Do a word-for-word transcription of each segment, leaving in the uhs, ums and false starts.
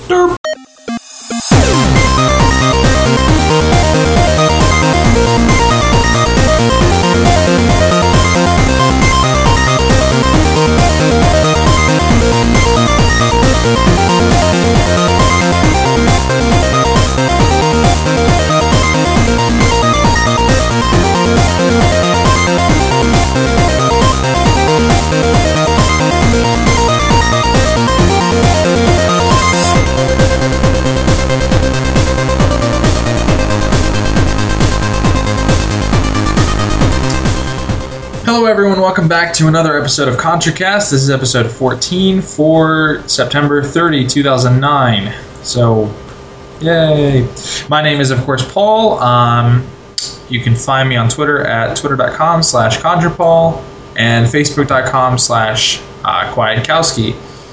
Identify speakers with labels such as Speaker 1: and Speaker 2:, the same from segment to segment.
Speaker 1: Derp. Hello everyone, welcome back to another episode of ContraCast. This is episode fourteen for September thirtieth, two thousand nine. So, yay! My name is, of course, Paul. Um, you can find me on Twitter at twitter.com slash ContraPaul and facebook.com slash Quietowski.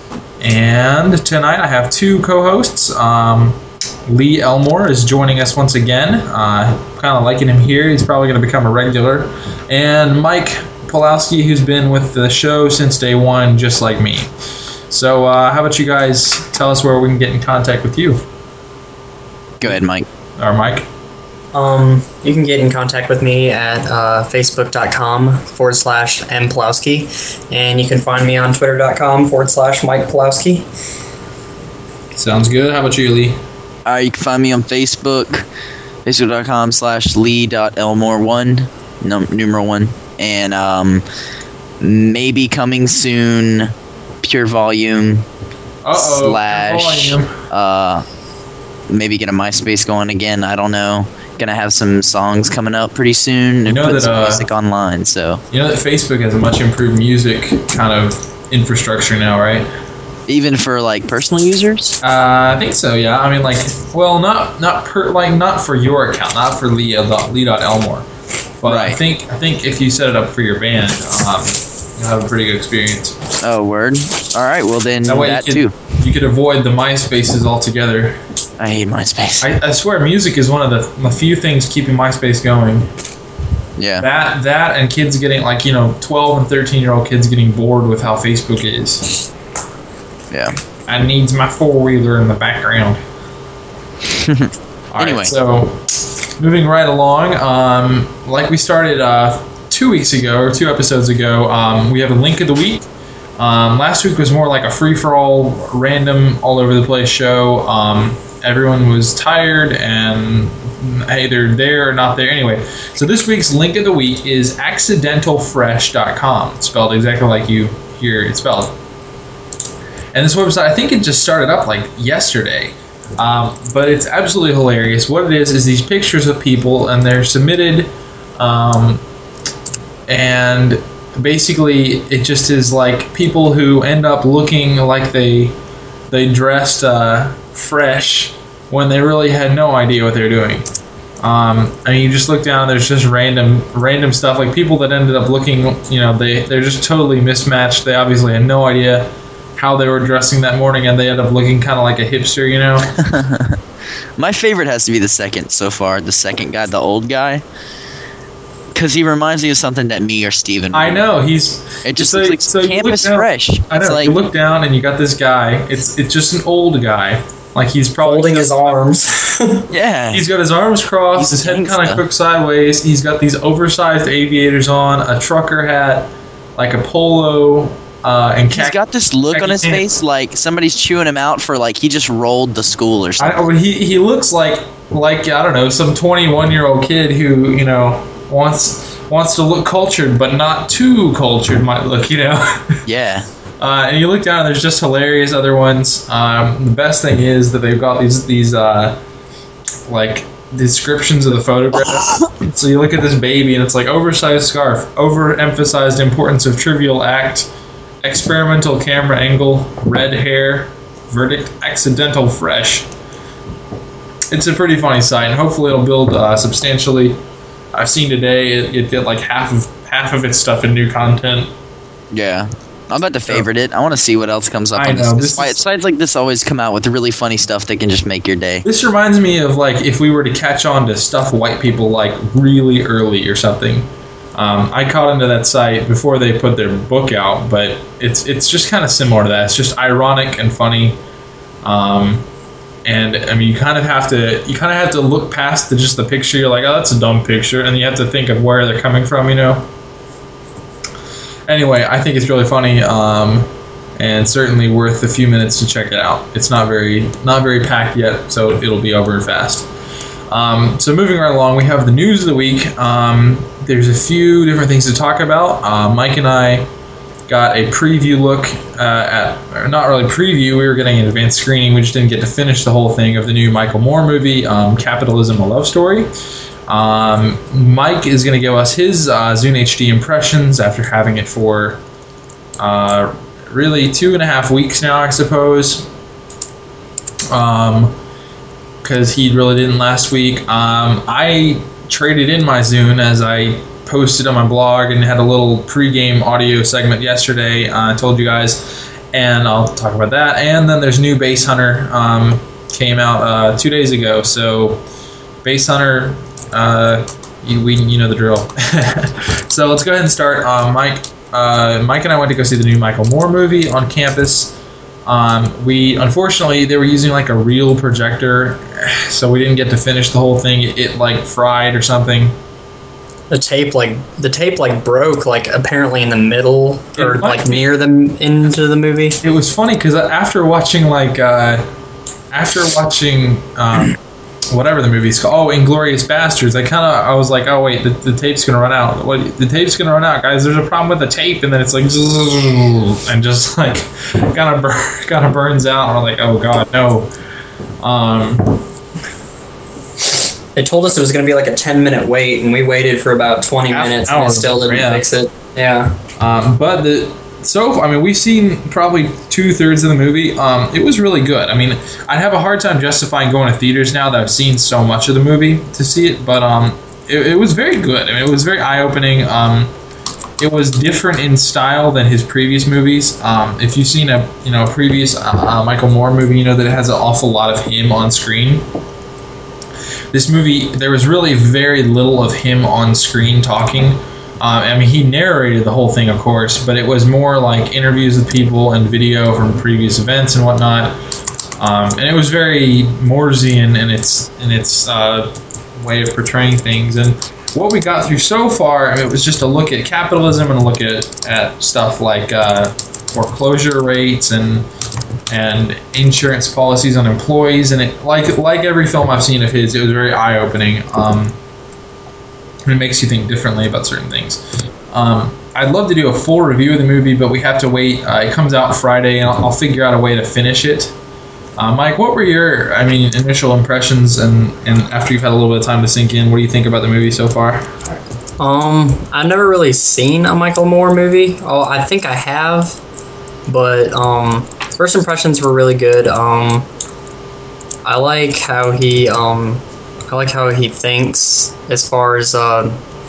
Speaker 1: And tonight I have two co-hosts. Um, Lee Elmore is joining us once again. Uh, kind of liking him here. He's probably going to become a regular. And Mike Pulowski, who's been with the show since day one, just like me. So uh, how about you guys tell us where we can get in contact with you?
Speaker 2: Go ahead, Mike.
Speaker 1: Or Mike.
Speaker 3: Um, you can get in contact with me at uh, facebook.com forward slash mpulowski. And you can find me on twitter.com forward slash Mike Pulowski.
Speaker 1: Sounds good. How about you, Lee?
Speaker 2: Uh, you can find me on Facebook, facebook.com slash lee.elmore1, num- numeral one. And um, maybe coming soon, Pure Volume
Speaker 1: Uh-oh,
Speaker 2: slash
Speaker 1: Pure Volume.
Speaker 2: uh, maybe get a MySpace going again. I don't know. Gonna have some songs coming up pretty soon and
Speaker 1: You know
Speaker 2: put
Speaker 1: that,
Speaker 2: some
Speaker 1: uh,
Speaker 2: music online. So
Speaker 1: You know that Facebook has a much improved music kind of infrastructure now, right?
Speaker 2: even for like personal users,
Speaker 1: Uh, I think so. Yeah. I mean, like, well, not not per like not for your account, not for Lee Lee.Elmore, but I
Speaker 2: Right.
Speaker 1: think I think if you set it up for your band, um, you'll have a pretty good experience.
Speaker 2: oh word. All right, well then
Speaker 1: That way
Speaker 2: that
Speaker 1: you
Speaker 2: too.
Speaker 1: could, you could avoid the MySpaces altogether.
Speaker 2: I hate MySpace.
Speaker 1: I, I swear, music is one of the, the few things keeping MySpace going.
Speaker 2: yeah.
Speaker 1: That that and kids getting like you know twelve and thirteen year old kids getting bored with how Facebook is.
Speaker 2: Yeah.
Speaker 1: I needs my four wheeler in the background. All right,
Speaker 2: Anyway.
Speaker 1: so moving right along, um, like we started uh, two weeks ago or two episodes ago, um, we have a link of the week. Um, last week was more like a free for all, random, all over the place show. Um, everyone was tired and either there or not there. Anyway, so this week's link of the week is accidental fresh dot com. It's spelled exactly like you hear it spelled. And this website, I think it just started up like yesterday. Um, but it's absolutely hilarious. What it is is these pictures of people, and they're submitted, um, and basically it just is like people who end up looking like they they dressed uh, fresh when they really had no idea what they're doing. Um, I mean, you just look down, there's just random random stuff, like people that ended up looking, you know, they, they're just totally mismatched. They obviously had no idea how they were dressing that morning, and they end up looking kind of like a hipster, you know?
Speaker 2: My favorite has to be the second so far. The second guy, the old guy. Because he reminds me of something that me or Steven
Speaker 1: I know, he's...
Speaker 2: It just
Speaker 1: so-
Speaker 2: looks like
Speaker 1: so you
Speaker 2: campus
Speaker 1: look down-
Speaker 2: fresh.
Speaker 1: I know,
Speaker 2: It's like,
Speaker 1: you look down and you got this guy, it's it's just an old guy. Like, he's probably...
Speaker 3: Holding his arms.
Speaker 2: yeah.
Speaker 1: He's got his arms crossed,
Speaker 2: He's
Speaker 1: his head
Speaker 2: gangsta.
Speaker 1: kind of crooked sideways, he's got these oversized aviators on, a trucker hat, like a polo... Uh, and
Speaker 2: He's
Speaker 1: khaki-
Speaker 2: got this look on his
Speaker 1: khaki
Speaker 2: face like somebody's chewing him out for like he just rolled the school or
Speaker 1: I,
Speaker 2: something.
Speaker 1: he he looks like like I don't know, some twenty-one year old kid who you know wants wants to look cultured but not too cultured might look, you know.
Speaker 2: Yeah.
Speaker 1: Uh, and you look down and there's just hilarious other ones. Um, the best thing is that they've got these these uh, like descriptions of the photograph. So you look at this baby and it's like oversized scarf, overemphasized importance of trivial act, experimental camera angle, red hair, verdict, accidental fresh. It's a pretty funny site, and hopefully it'll build uh, substantially. I've seen today it, it did like half of half of its stuff in new content.
Speaker 2: Yeah. I'm about to favorite it. I want to see what else comes up
Speaker 1: I
Speaker 2: on this.
Speaker 1: know,
Speaker 2: this
Speaker 1: this is-
Speaker 2: sites like this always come out with really funny stuff that can just make your day.
Speaker 1: This reminds me of like if we were to catch on to stuff white people like really early or something. Um, I caught into that site before they put their book out, but it's it's just kind of similar to that. It's just ironic and funny. Um, and I mean, you kind of have to you kind of have to look past the, just the picture. You're like, oh, that's a dumb picture, and you have to think of where they're coming from, you know. Anyway, I think it's really funny, um, and certainly worth a few minutes to check it out. It's not very not very packed yet, so it'll be over fast. Um, so moving right along, we have the news of the week. Um, there's a few different things to talk about. Uh, Mike and I got a preview look uh, at, or not really preview, we were getting an advanced screening. We just didn't get to finish the whole thing of the new Michael Moore movie, um, Capitalism, A Love Story. Um, Mike is going to give us his uh, Zune H D impressions after having it for uh, really two and a half weeks now, I suppose. Um, because he really didn't last week. Um, I traded in my Zune as I posted on my blog and had a little pregame audio segment yesterday. Uh, I told you guys, and I'll talk about that. And then there's new Base Hunter um, came out uh, two days ago. So Base Hunter, uh, you, we you know the drill. So let's go ahead and start. Uh, Mike, uh, Mike and I went to go see the new Michael Moore movie on campus. Um, we unfortunately they were using like a real projector, so we didn't get to finish the whole thing. It, it like fried or something.
Speaker 3: The tape like the tape like broke like apparently in the middle or
Speaker 1: It
Speaker 3: like
Speaker 1: might be.
Speaker 3: near the into the movie.
Speaker 1: It was funny because after watching like uh, after watching um, whatever the movie's called, oh, Inglourious Bastards, I kind of I was like, oh wait, the, the tape's gonna run out. What the tape's gonna run out, guys? There's a problem with the tape, and then it's like and just like kind of bur- kind of burns out. And I'm like, oh god, no. Um,
Speaker 3: They told us it was going to be like a ten minute wait, and we waited for about twenty
Speaker 1: Half an
Speaker 3: minutes, and
Speaker 1: hour,
Speaker 3: they still didn't
Speaker 1: yeah.
Speaker 3: fix it. Yeah.
Speaker 1: Um, but the so I mean we've seen probably two thirds of the movie. Um, it was really good. I mean I'd have a hard time justifying going to theaters now that I've seen so much of the movie to see it, but um, it, it was very good. I mean it was very eye opening. Um, it was different in style than his previous movies. Um, if you've seen a you know a previous uh, uh, Michael Moore movie, you know that it has an awful lot of him on screen. This movie, there was really very little of him on screen talking. Uh, I mean, he narrated the whole thing, of course, but it was more like interviews with people and video from previous events and whatnot. Um, and it was very Mooresian in its in its uh, way of portraying things. And what we got through so far, I mean, it was just a look at capitalism and a look at, at stuff like uh, foreclosure rates and and insurance policies on employees, and it like like every film I've seen of his, it was very eye opening. Um, and it makes you think differently about certain things. Um, I'd love to do a full review of the movie, but we have to wait. Uh, it comes out Friday, and I'll, I'll figure out a way to finish it. Uh, Mike, what were your, I mean, initial impressions, and, and after you've had a little bit of time to sink in, what do you think about the movie so far?
Speaker 3: Um, I've never really seen a Michael Moore movie. Oh, I think I have, but um, first impressions were really good. Um, I like how he um, I like how he thinks as far as uh,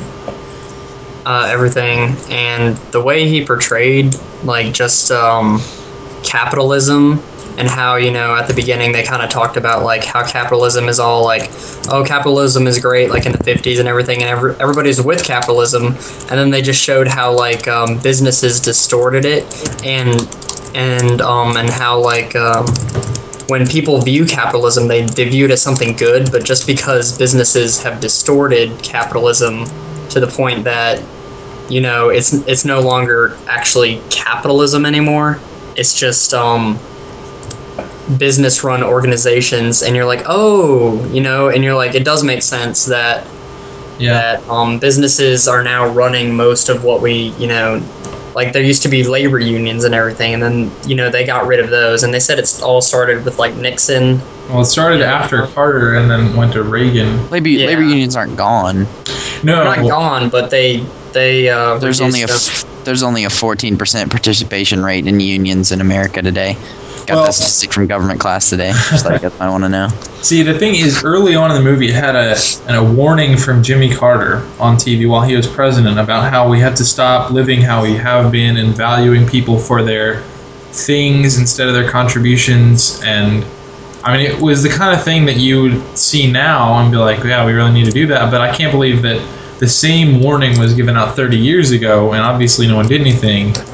Speaker 3: uh, everything, and the way he portrayed like just um, capitalism. And how, you know, at the beginning they kind of talked about, like, how capitalism is all, like, oh, capitalism is great, like, in the fifties and everything, and every, everybody's with capitalism. And then they just showed how, like, um, businesses distorted it, and, and, um, and how, like, um, when people view capitalism, they, they view it as something good, but just because businesses have distorted capitalism to the point that, you know, it's, it's no longer actually capitalism anymore. It's just, um... business run organizations, and you're like, oh, you know, and you're like, it does make sense that
Speaker 1: Yeah.
Speaker 3: that um, businesses are now running most of what we, you know, like there used to be labor unions and everything, and then, you know, they got rid of those, and they said it's all started with like Nixon.
Speaker 1: Well, it started after Carter and then went to Reagan.
Speaker 2: Labor,
Speaker 3: Yeah.
Speaker 2: labor unions aren't gone.
Speaker 1: No,
Speaker 3: They're not
Speaker 1: well,
Speaker 3: gone, but they they uh,
Speaker 2: There's only a
Speaker 3: reduced
Speaker 2: f- there's only a fourteen percent participation rate in unions in America today. Got
Speaker 1: Well-
Speaker 2: that statistic from government class today. Just like I want to know.
Speaker 1: see, the thing is, early on in the movie, it had a, a warning from Jimmy Carter on T V while he was president about how we have to stop living how we have been and valuing people for their things instead of their contributions. And, I mean, it was the kind of thing that you would see now and be like, yeah, we really need to do that. But I can't believe that the same warning was given out thirty years ago, and obviously no one did anything.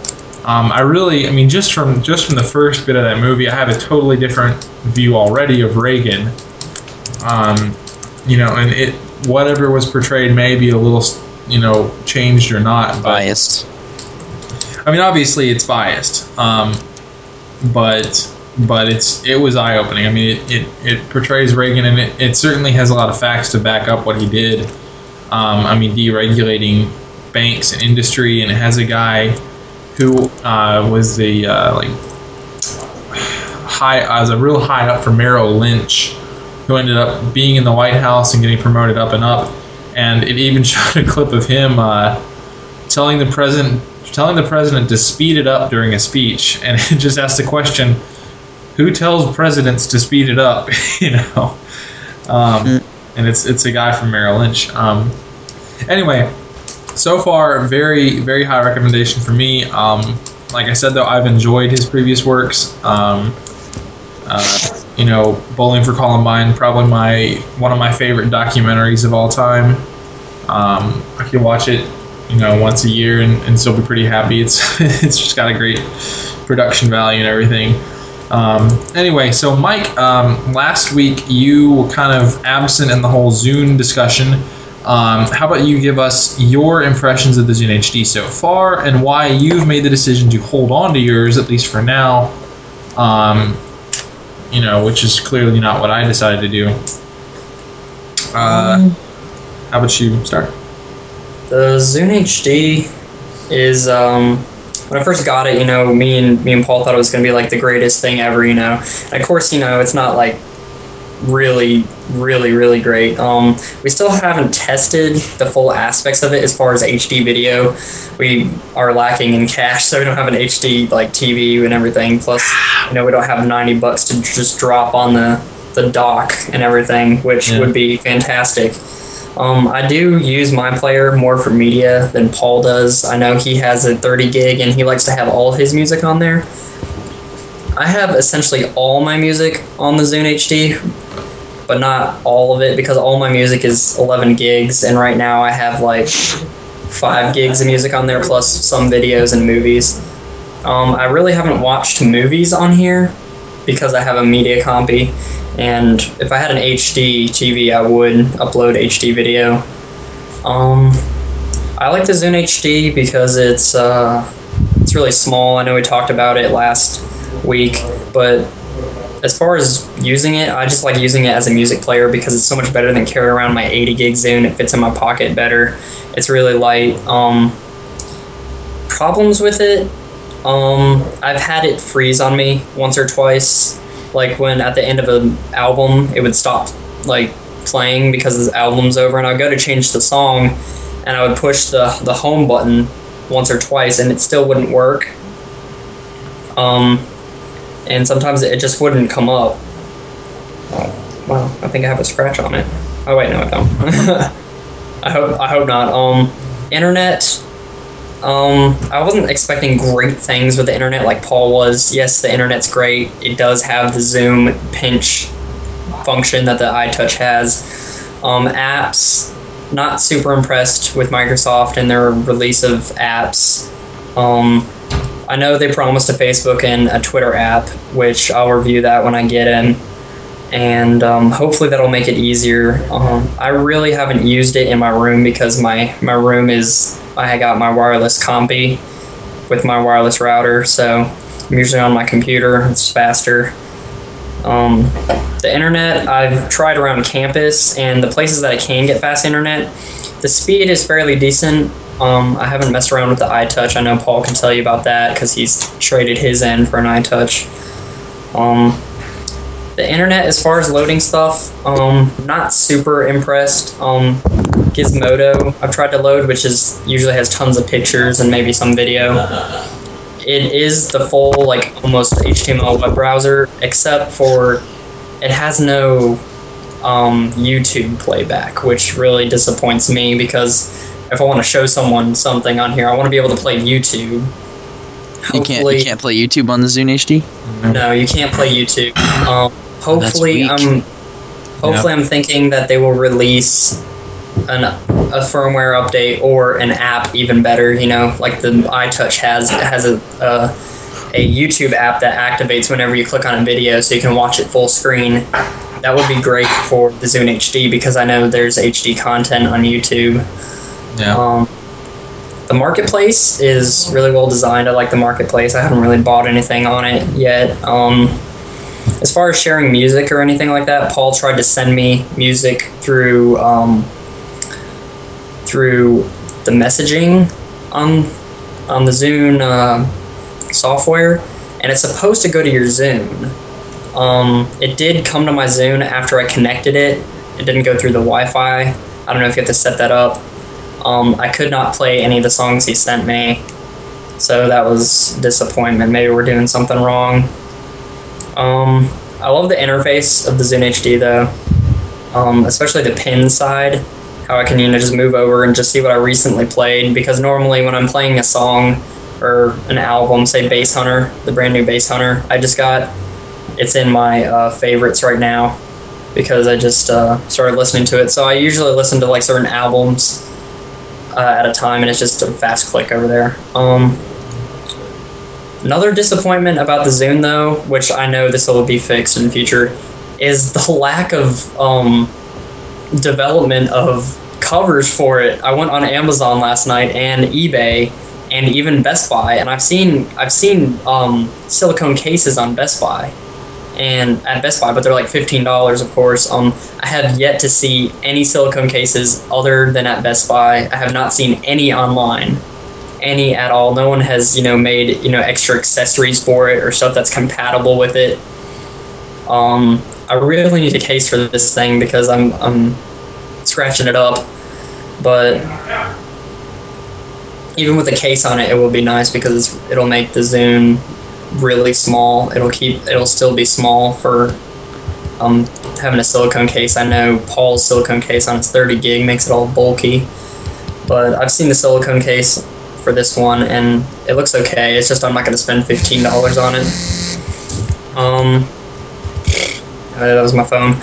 Speaker 1: Um, I really, I mean, just from just from the first bit of that movie, I have a totally different view already of Reagan. Um, you know, and it whatever was portrayed may be a little, you know, changed or not. But,
Speaker 2: Biased.
Speaker 1: I mean, obviously it's biased, um, but but it's it was eye opening. I mean, it, it, it portrays Reagan, and it, it certainly has a lot of facts to back up what he did. Um, I mean, deregulating banks and industry, and it has a guy who uh, was the uh, like high, uh, was a real high up for Merrill Lynch, who ended up being in the White House and getting promoted up and up. And it even showed a clip of him uh, telling the president telling the president to speed it up during a speech, and it just asked the question, who tells presidents to speed it up? you know, um, mm. and it's it's a guy from Merrill Lynch. Um, anyway, so far, very very high recommendation for me. Um, like I said, though, I've enjoyed his previous works. Um, uh, you know, Bowling for Columbine, probably my one of my favorite documentaries of all time. Um, I can watch it, you know, once a year and, and still be pretty happy. It's it's just got a great production value and everything. Um, anyway, so Mike, um, last week you were kind of absent in the whole Zune discussion. Um, how about you give us your impressions of the Zune H D so far and why you've made the decision to hold on to yours, at least for now, um, you know, which is clearly not what I decided to do. Uh, um, how about you start?
Speaker 3: The Zune H D is, um, when I first got it, you know, me and me and Paul thought it was going to be like the greatest thing ever, you know. And of course, you know, it's not like really, really, really great. Um, we still haven't tested the full aspects of it as far as H D video. We are lacking in cash, so we don't have an H D like T V and everything. Plus, you know, we don't have ninety bucks to just drop on the the dock and everything, which yeah. would be fantastic. Um, I do use my player more for media than Paul does. I know he has a thirty gig and he likes to have all his music on there. I have essentially all my music on the Zune H D, but not all of it because all my music is eleven gigs, and right now I have like five gigs of music on there plus some videos and movies. Um, I really haven't watched movies on here because I have a media copy. And if I had an H D T V, I would upload H D video. Um, I like the Zune H D because it's uh, it's really small. I know we talked about it last week, but as far as using it, I just like using it as a music player because it's so much better than carrying around my eighty gig Zune. It fits in my pocket better. It's really light. Um, problems with it, um, I've had it freeze on me once or twice. Like when at the end of an album, it would stop like playing because the album's over, and I'd go to change the song, and I would push the the home button once or twice, and it still wouldn't work. Um, and sometimes it just wouldn't come up. Oh, wow, I think I have a scratch on it. Oh wait, no, I don't. I hope I hope not. Um, internet. Um, I wasn't expecting great things with the internet like Paul was. Yes, the internet's great. It does have the zoom pinch function that the iTouch has. Um, apps, not super impressed with Microsoft and their release of apps. Um, I know they promised a Facebook and a Twitter app, which I'll review that when I get in. And um, hopefully that'll make it easier. Um, I really haven't used it in my room because my, my room is, I got my wireless compy with my wireless router, so I'm usually on my computer. It's faster. Um, the internet, I've tried around campus, and the places that I can get fast internet, the speed is fairly decent. Um, I haven't messed around with the iTouch. I know Paul can tell you about that because he's traded his in for an iTouch. Um, The internet, as far as loading stuff, um, not super impressed. Um, Gizmodo, I've tried to load, which is usually has tons of pictures and maybe some video. It is the full, like, almost H T M L web browser, except for it has no um, YouTube playback, which really disappoints me because if I want to show someone something on here, I want to be able to play YouTube.
Speaker 2: You can't, you can't play YouTube on the Zune H D?
Speaker 3: No, you can't play YouTube. Um, hopefully,
Speaker 2: That's weak.
Speaker 3: I'm hopefully
Speaker 1: Yep.
Speaker 3: I'm thinking that they will release an a firmware update or an app even better. You know, like the iTouch has has a, a a YouTube app that activates whenever you click on a video, so you can watch it full screen. That would be great for the Zune H D because I know there's H D content on YouTube.
Speaker 1: Yeah.
Speaker 3: Um, the marketplace is really well designed. I like the marketplace. I haven't really bought anything on it yet. Um, as far as sharing music or anything like that, Paul tried to send me music through um, through the messaging on on the Zune uh, software, and it's supposed to go to your Zune. Um, it did come to my Zune after I connected it. It didn't go through the Wi-Fi. I don't know if you have to set that up. Um, I could not play any of the songs he sent me, so that was disappointment. Maybe we're doing something wrong. Um, I love the interface of the Zune H D though, um, especially the pin side. How I can you know just move over and just see what I recently played. Because normally when I'm playing a song or an album, say Bass Hunter, the brand new Bass Hunter I just got, it's in my uh, favorites right now because I just uh, started listening to it. So I usually listen to like certain albums uh, at a time, and it's just a fast click over there. Um, another disappointment about the Zune, though, which I know this will be fixed in the future, is the lack of um, development of covers for it. I went on Amazon last night and eBay and even Best Buy, and I've seen I've seen um, silicone cases on Best Buy. And at Best Buy, but they're like fifteen dollars, of course. Um, I have yet to see any silicone cases other than at Best Buy. I have not seen any online, any at all. No one has, you know, made, you know, extra accessories for it or stuff that's compatible with it. Um, I really need a case for this thing because I'm I'm scratching it up, but even with a case on it, it will be nice because it'll make the Zune really small. It'll keep it'll still be small for um having a silicone case. I know Paul's silicone case on its thirty gig makes it all bulky, but I've seen the silicone case for this one and it looks okay. It's just I'm not going to spend fifteen dollars on it. Um uh, that was my phone.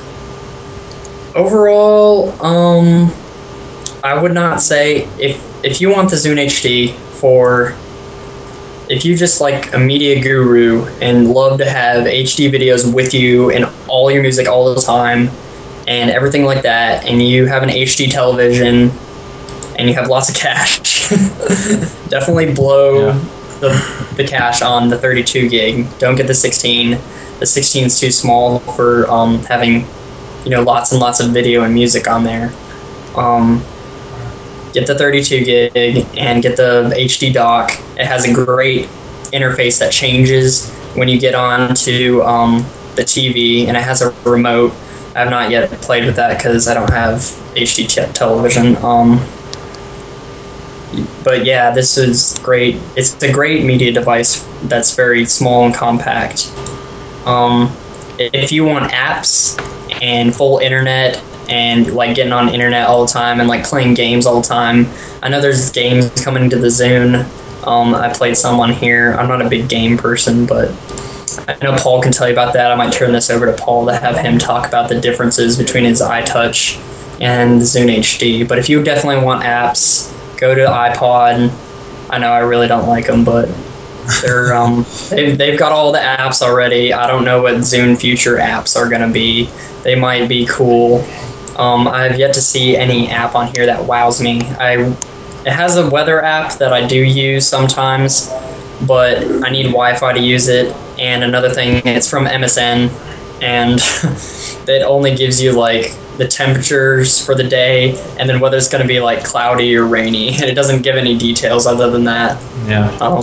Speaker 3: Overall, um I would not say if if you want the Zune H D for if you just like a media guru and love to have H D videos with you and all your music all the time and everything like that, and you have an H D television and you have lots of cash, definitely blow yeah. the the cash on the thirty-two gig. Don't get the sixteen. The sixteen is too small for um, having, you know, lots and lots of video and music on there. Um, Get the thirty-two gig and get the H D dock. It has a great interface that changes when you get on to um, the T V, and it has a remote. I have not yet played with that because I don't have H D te- television. Um, but yeah, this is great. It's a great media device that's very small and compact. Um, if you want apps and full internet, and like getting on the internet all the time and like playing games all the time. I know there's games coming to the Zune. Um, I played some on here. I'm not a big game person, but I know Paul can tell you about that. I might turn this over to Paul to have him talk about the differences between his iTouch and the Zune H D. But if you definitely want apps, go to iPod. I know I really don't like them, but they're um they've, they've got all the apps already. I don't know what Zune future apps are going to be. They might be cool. Um, I have yet to see any app on here that wows me. I it has a weather app that I do use sometimes, but I need Wi-Fi to use it. And another thing, it's from M S N, and it only gives you like the temperatures for the day, and then whether it's going to be like cloudy or rainy, and it doesn't give any details other than that.
Speaker 1: Yeah.
Speaker 3: Um,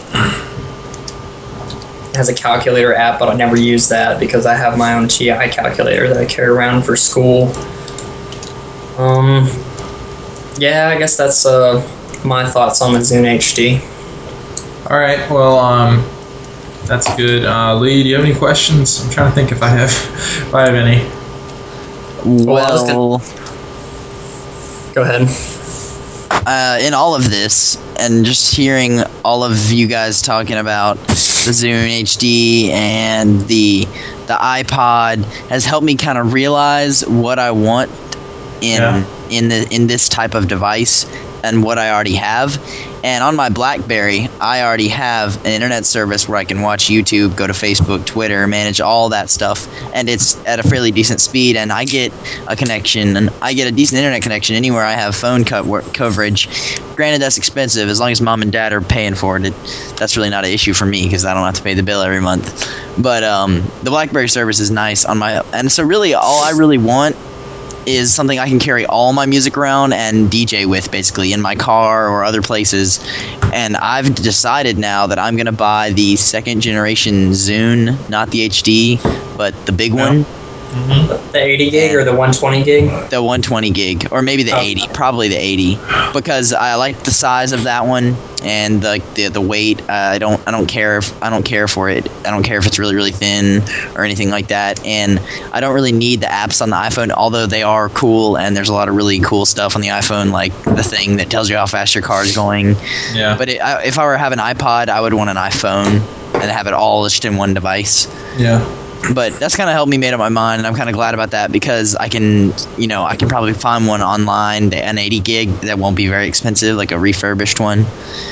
Speaker 3: it has a calculator app, but I never use that because I have my own T I calculator that I carry around for school. Um, yeah, I guess that's uh, my thoughts on the Zune H D.
Speaker 1: All right, well, um, that's good. Uh, Lee, do you have any questions? I'm trying to think if I have, if I have any.
Speaker 2: Well,
Speaker 3: gonna... go ahead.
Speaker 2: Uh, in all of this, and just hearing all of you guys talking about the Zune H D and the the iPod has helped me kind of realize what I want in
Speaker 1: yeah.
Speaker 2: in the in this type of device and what I already have. And on my BlackBerry, I already have an internet service where I can watch YouTube, go to Facebook, Twitter, manage all that stuff, and it's at a fairly decent speed. And I get a connection, and I get a decent internet connection anywhere I have phone co- coverage. Granted, that's expensive. As long as mom and dad are paying for it, it that's really not an issue for me because I don't have to pay the bill every month. But um, the BlackBerry service is nice on my, and so really all I really want is something I can carry all my music around and D J with, basically, in my car or other places. And I've decided now that I'm going to buy the second generation Zune, not the H D, but the big
Speaker 1: Yeah.
Speaker 2: one.
Speaker 3: The eighty gig or the one twenty gig?
Speaker 2: The one twenty gig, or maybe the
Speaker 3: Oh.
Speaker 2: eighty, probably the eighty, because I like the size of that one and the the, the weight. Uh, I don't I don't care if I don't care for it. I don't care if it's really really thin or anything like that. And I don't really need the apps on the iPhone, although they are cool and there's a lot of really cool stuff on the iPhone, like the thing that tells you how fast your car is going.
Speaker 1: Yeah.
Speaker 2: But it, I, if I were to have an iPod, I would want an iPhone and have it all just in one device.
Speaker 1: Yeah.
Speaker 2: But that's kind of helped me made up my mind, and I'm kind of glad about that because I can, you know, I can probably find one online, an eighty gig that won't be very expensive, like a refurbished one.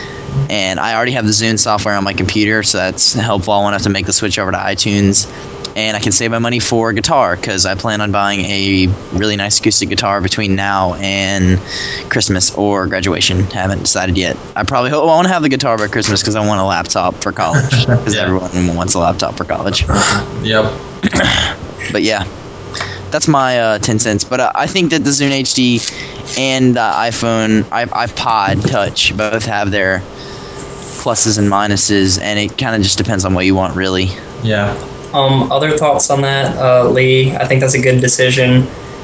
Speaker 2: And I already have the Zune software on my computer, so that's helpful. I won't have to make the switch over to iTunes. And I can save my money for guitar because I plan on buying a really nice acoustic guitar between now and Christmas or graduation. Haven't decided yet. I probably hope I want to have the guitar by Christmas because I want a laptop for college. Because
Speaker 1: Yeah.
Speaker 2: everyone wants a laptop for college.
Speaker 1: Yep.
Speaker 2: But yeah, that's my uh, ten cents. But uh, I think that the Zune H D and the iPhone, I, iPod Touch, both have their pluses and minuses, and it kind of just depends on what you want, really.
Speaker 1: Yeah.
Speaker 3: Um, other thoughts on that, uh, Lee? I think that's a good decision.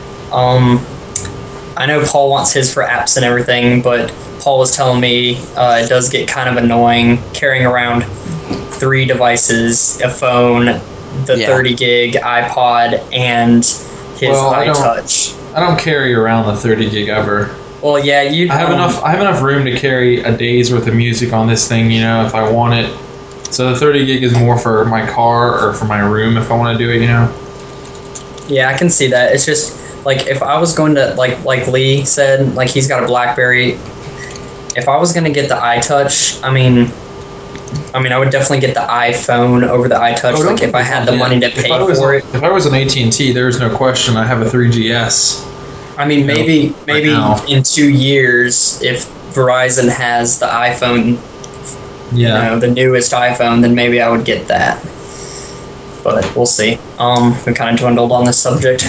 Speaker 3: Um, I know Paul wants his for apps and everything, but Paul was telling me uh, it does get kind of annoying carrying around three devices, a phone, the
Speaker 2: Yeah.
Speaker 3: thirty gig iPod, and his
Speaker 1: Well, I don't-
Speaker 3: iTouch.
Speaker 1: I don't carry around the thirty gig ever.
Speaker 3: Well, yeah, you.
Speaker 1: I have
Speaker 3: um,
Speaker 1: enough. I have enough room to carry a day's worth of music on this thing. You know, if I want it. So the thirty gig is more for my car or for my room if I want to do it. You know.
Speaker 3: Yeah, I can see that. It's just like if I was going to like like Lee said, like he's got a BlackBerry. If I was going to get the iTouch, I mean, I mean, I would definitely get the iPhone over the iTouch.
Speaker 1: Oh, don't
Speaker 3: like if I had the
Speaker 1: yeah.
Speaker 3: money to
Speaker 1: If
Speaker 3: pay
Speaker 1: I was,
Speaker 3: for it.
Speaker 1: If I was an A T and T, there's no question. I have a three G S.
Speaker 3: I mean,
Speaker 1: you know,
Speaker 3: maybe maybe
Speaker 1: now.
Speaker 3: in two years, if Verizon has the iPhone,
Speaker 1: Yeah.
Speaker 3: you know, the newest iPhone, then maybe I would get that. But we'll see. Um, we kind of dwindled on this subject.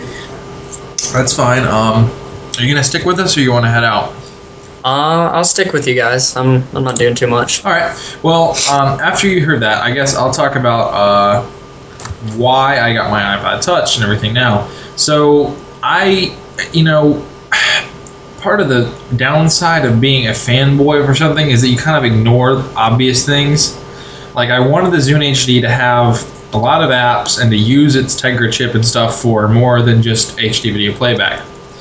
Speaker 1: That's fine. Um, are you gonna stick with us or you want to head out?
Speaker 3: Uh, I'll stick with you guys. I'm I'm not doing too much.
Speaker 1: All right. Well, um, after you heard that, I guess I'll talk about uh, why I got my iPod Touch and everything now. So I, you know, part of the downside of being a fanboy for something is that you kind of ignore obvious things. Like I wanted the Zune H D to have a lot of apps and to use its Tegra chip and stuff for more than just H D video playback.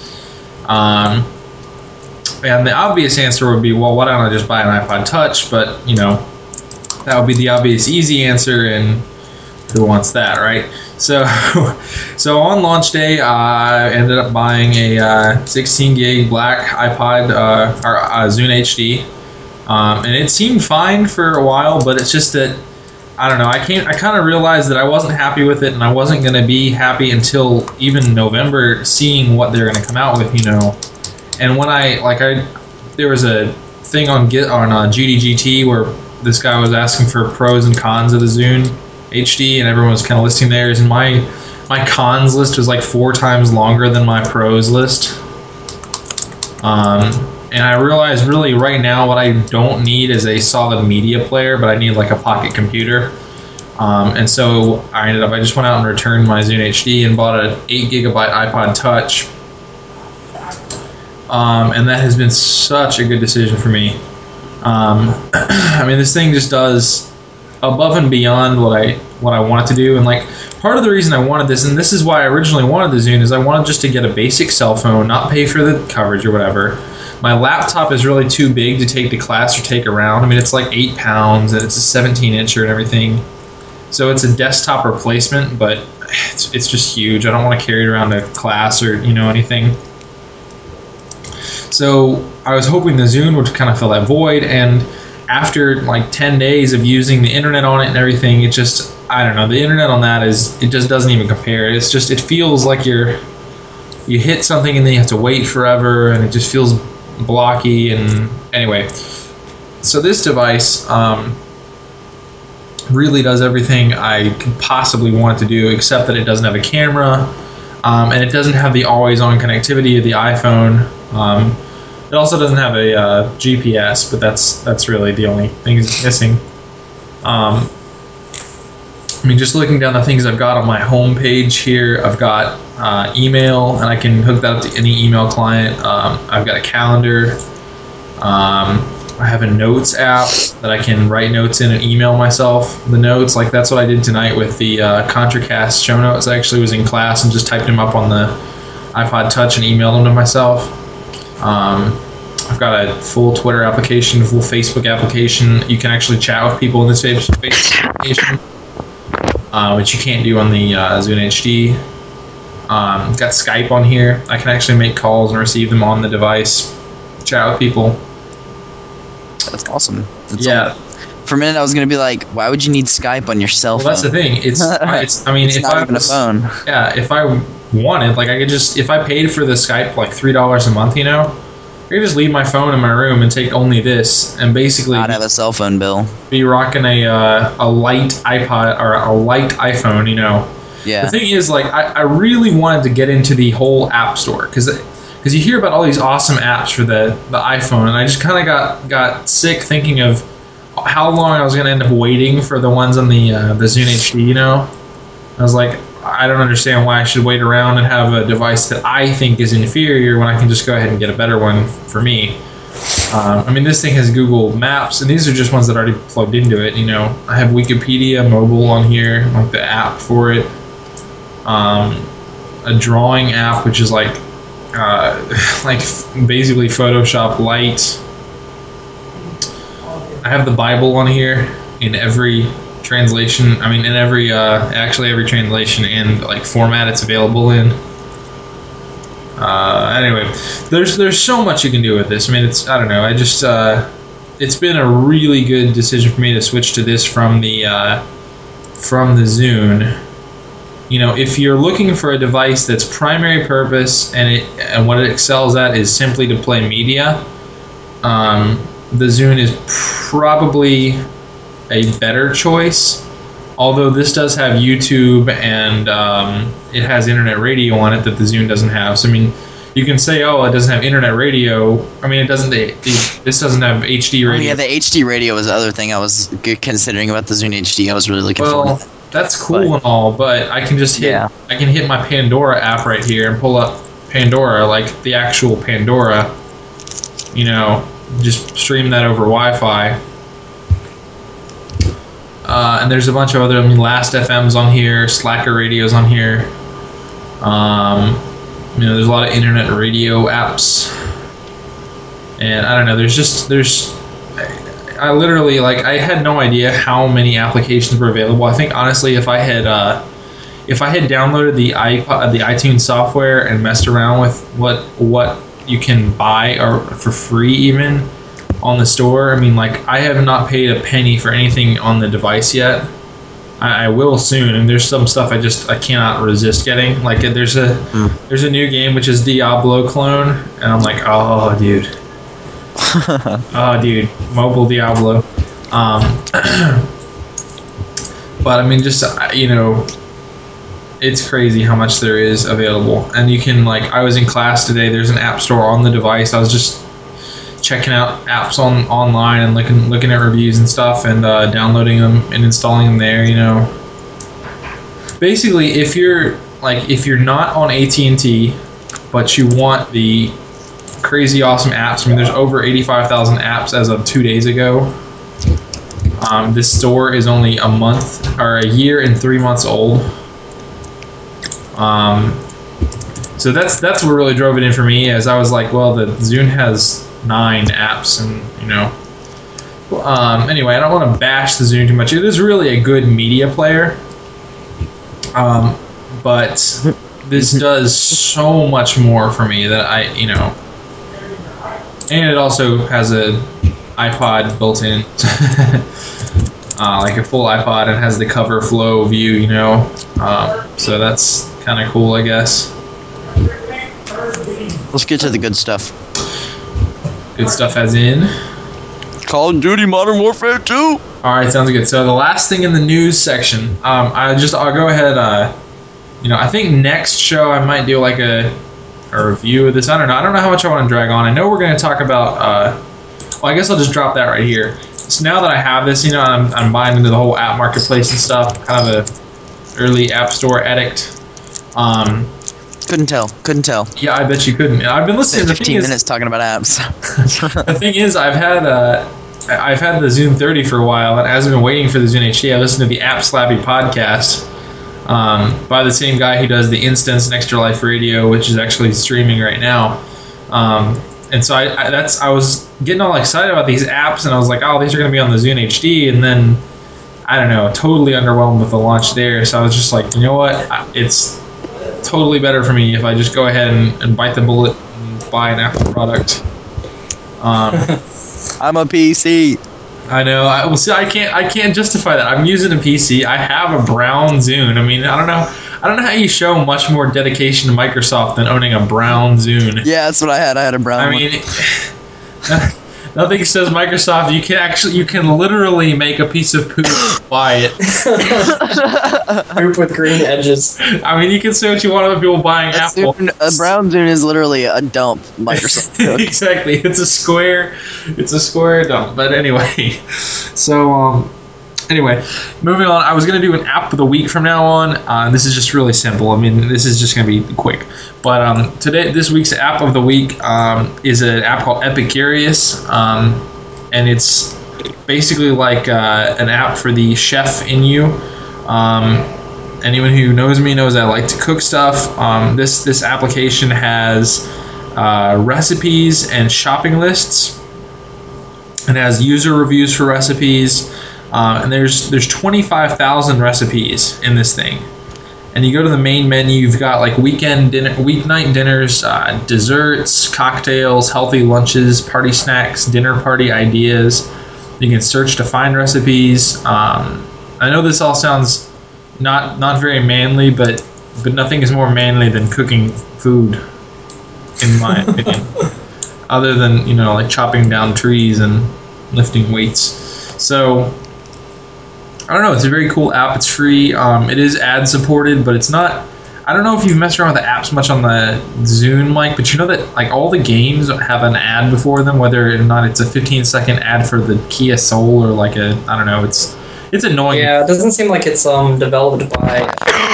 Speaker 1: Um, and the obvious answer would be, well, why don't I just buy an iPod Touch? But, you know, that would be the obvious easy answer, and who wants that, right? So, so on launch day, uh, I ended up buying a uh, sixteen gig black iPod uh, or uh, Zune H D, um, and it seemed fine for a while. But it's just that I don't know. I can't. I kind of realized that I wasn't happy with it, and I wasn't going to be happy until even November, seeing what they're going to come out with. You know, and when I like I, there was a thing on Git on uh, G D G T where this guy was asking for pros and cons of the Zune H D, and everyone was kind of listing theirs, and my my cons list was like four times longer than my pros list. Um, and I realized really right now what I don't need is a solid media player, but I need like a pocket computer. Um, and so I ended up I just went out and returned my Zune H D and bought an eight gigabyte iPod Touch. Um, and that has been such a good decision for me. Um, I mean, this thing just does above and beyond what I what I want it to do, and like part of the reason I wanted this, and this is why I originally wanted the Zune, is I wanted just to get a basic cell phone, not pay for the coverage or whatever. My laptop is really too big to take to class or take around. I mean, it's like eight pounds and it's a seventeen incher and everything, so it's a desktop replacement, but it's it's just huge. I don't want to carry it around to class or you know anything. So I was hoping the Zune would kind of fill that void, and after like ten days of using the internet on it and everything, it just, I don't know, the internet on that is, it just doesn't even compare. It's just, it feels like you're, you hit something and then you have to wait forever, and it just feels blocky. And anyway, so this device um, really does everything I could possibly want it to do, except that it doesn't have a camera, um, and it doesn't have the always-on connectivity of the iPhone. Um, It also doesn't have a uh, G P S, but that's that's really the only thing it's missing. Um, I mean, just looking down the things I've got on my home page here, I've got uh, email, and I can hook that up to any email client. Um, I've got a calendar. Um, I have a notes app that I can write notes in and email myself the notes. Like, that's what I did tonight with the uh, ContraCast show notes. I actually was in class and just typed them up on the iPod Touch and emailed them to myself. Um, I've got a full Twitter application, full Facebook application. You can actually chat with people in this Facebook application, uh, which you can't do on the uh, Zune H D. Um, got Skype on here. I can actually make calls and receive them on the device, chat with people.
Speaker 2: That's awesome. That's
Speaker 1: yeah.
Speaker 2: All. For a minute, I was gonna be like, "Why would you need Skype on your cell
Speaker 1: well,
Speaker 2: phone?"
Speaker 1: That's the thing. It's, it's. I mean,
Speaker 2: it's
Speaker 1: if
Speaker 2: not
Speaker 1: I
Speaker 2: even
Speaker 1: was,
Speaker 2: a phone.
Speaker 1: Yeah, if I wanted, like, I could just, if I paid for the Skype like three dollars a month, you know, I could just leave my phone in my room and take only this, and basically
Speaker 2: not have a cell phone bill.
Speaker 1: Be rocking a uh, a light iPod or a light iPhone, you know.
Speaker 2: Yeah.
Speaker 1: The thing is, like, I, I really wanted to get into the whole App Store because because you hear about all these awesome apps for the, the iPhone, and I just kind of got got sick thinking of how long I was going to end up waiting for the ones on the uh, the Zune H D, you know. I was like, I don't understand why I should wait around and have a device that I think is inferior when I can just go ahead and get a better one for me. Um, I mean, this thing has Google Maps, and these are just ones that are already plugged into it. You know, I have Wikipedia mobile on here, like the app for it. Um, a drawing app, which is like, uh, like basically Photoshop Lite. I have the Bible on here in every translation. I mean, in every uh, actually every translation and like format it's available in. Uh, anyway, there's there's so much you can do with this. I mean, it's I don't know. I just uh, it's been a really good decision for me to switch to this from the uh, from the Zune. You know, if you're looking for a device that's primary purpose and it and what it excels at is simply to play media, um, the Zune is probably a better choice. Although this does have YouTube and um, it has internet radio on it that the Zune doesn't have. So I mean, you can say, oh, it doesn't have internet radio. I mean, it doesn't. It, it, this doesn't have H D radio.
Speaker 2: Oh, yeah, the H D radio was the other thing I was considering about the Zune H D. I was really looking
Speaker 1: well,
Speaker 2: for.
Speaker 1: That's cool
Speaker 2: but,
Speaker 1: and all, but I can just hit.
Speaker 2: Yeah.
Speaker 1: I can hit my Pandora app right here and pull up Pandora, like the actual Pandora. You know, just stream that over Wi-Fi. Uh, and there's a bunch of other, I mean, Last F M's on here, Slacker Radio's on here. Um, you know, there's a lot of internet radio apps. And I don't know, there's just, there's, I, I literally, like, I had no idea how many applications were available. I think, honestly, if I had, uh, if I had downloaded the iPod, the iTunes software and messed around with what, what you can buy or for free even, on the store, I mean, like, I have not paid a penny for anything on the device yet. I, I will soon, and there's some stuff I just I cannot resist getting. Like, there's a mm. there's a new game which is Diablo clone, and I'm like, oh, dude, oh, dude, mobile Diablo. Um, but I mean, just you know, it's crazy how much there is available, and you can like. I was in class today. There's an app store on the device. I was just checking out apps on online and looking looking at reviews and stuff and uh, downloading them and installing them there. You know, basically, if you're like if you're not on A T and T, but you want the crazy awesome apps. I mean, there's over eighty-five thousand apps as of two days ago. Um, this store is only a month or a year and three months old. Um, so that's that's what really drove it in for me. As I was like, well, the Zune has nine apps, and you know. Um, anyway, I don't want to bash the Zune too much. It is really a good media player, um, but this does so much more for me that I, you know, And it also has a iPod built in, uh, like a full iPod, and has the cover flow view, you know. Um, so that's kind of cool, I guess.
Speaker 2: Let's get to the good stuff.
Speaker 1: Good stuff as in?
Speaker 2: Call of Duty Modern Warfare two.
Speaker 1: All right, sounds good. So the last thing in the news section, um, I just I'll go ahead. Uh, you know, I think next show I might do like a a review of this. I don't know. I don't know how much I want to drag on. I know we're going to talk about. Uh, well, I guess I'll just drop that right here. So now that I have this, you know, I'm I'm buying into the whole app marketplace and stuff. Kind of a early app store addict. Um,
Speaker 2: Couldn't tell. Couldn't tell.
Speaker 1: yeah, I bet you couldn't. And I've been listening. The thing
Speaker 2: Fifteen
Speaker 1: is,
Speaker 2: minutes talking about apps.
Speaker 1: the thing is, I've had uh, I've had the Zune thirty for a while, and as I've been waiting for the Zune H D, I listened to the App Slappy podcast um, by the same guy who does the Instance and Extra Life Radio, which is actually streaming right now. Um, and so I, I that's I was getting all excited about these apps, and I was like, oh, these are going to be on the Zune H D, and then I don't know, totally underwhelmed with the launch there. So I was just like, you know what, it's totally better for me if I just go ahead and, and bite the bullet and buy an Apple product. Um,
Speaker 2: I'm a P C.
Speaker 1: I know. I well, see. I can't. I can't justify that. I'm using a P C. I have a brown Zune. I mean, I don't know. I don't know how you show much more dedication to Microsoft than owning a brown Zune.
Speaker 2: Yeah, that's what I had. I had a brown
Speaker 1: I
Speaker 2: one.
Speaker 1: mean, nothing says Microsoft. You can actually, you can literally make a piece of poop buy it.
Speaker 3: Poop with green edges.
Speaker 1: I mean, you can say what you want about people buying
Speaker 2: A,
Speaker 1: Apple.
Speaker 2: Zune, a brown Zune is literally a dump. Microsoft. code.
Speaker 1: Exactly. It's a square. It's a square dump. But anyway, so um, anyway, moving on. I was gonna do an app of the week from now on. Uh, this is just really simple. I mean, this is just gonna be quick. But um, today, this week's app of the week um, is an app called Epicurious, um, and it's basically like uh, an app for the chef in you. Um, anyone who knows me knows I like to cook stuff. Um, this this application has uh, recipes and shopping lists. It has user reviews for recipes, uh, and there's there's twenty-five thousand recipes in this thing. And you go to the main menu, you've got like weekend dinner, weeknight dinners, uh, desserts, cocktails, healthy lunches, party snacks, dinner party ideas. You can search to find recipes. Um, I know this all sounds not not very manly, but but nothing is more manly than cooking food, in my opinion. Other than, you know, like chopping down trees and lifting weights. So I don't know. It's a very cool app. It's free. Um, it is ad supported, but it's not. I don't know if you've messed around with the apps much on the Zune, Mike, but you know that like all the games have an ad before them, whether or not it's a fifteen second ad for the Kia Soul or like a I don't know. It's it's annoying.
Speaker 3: Yeah, it doesn't seem like it's um developed by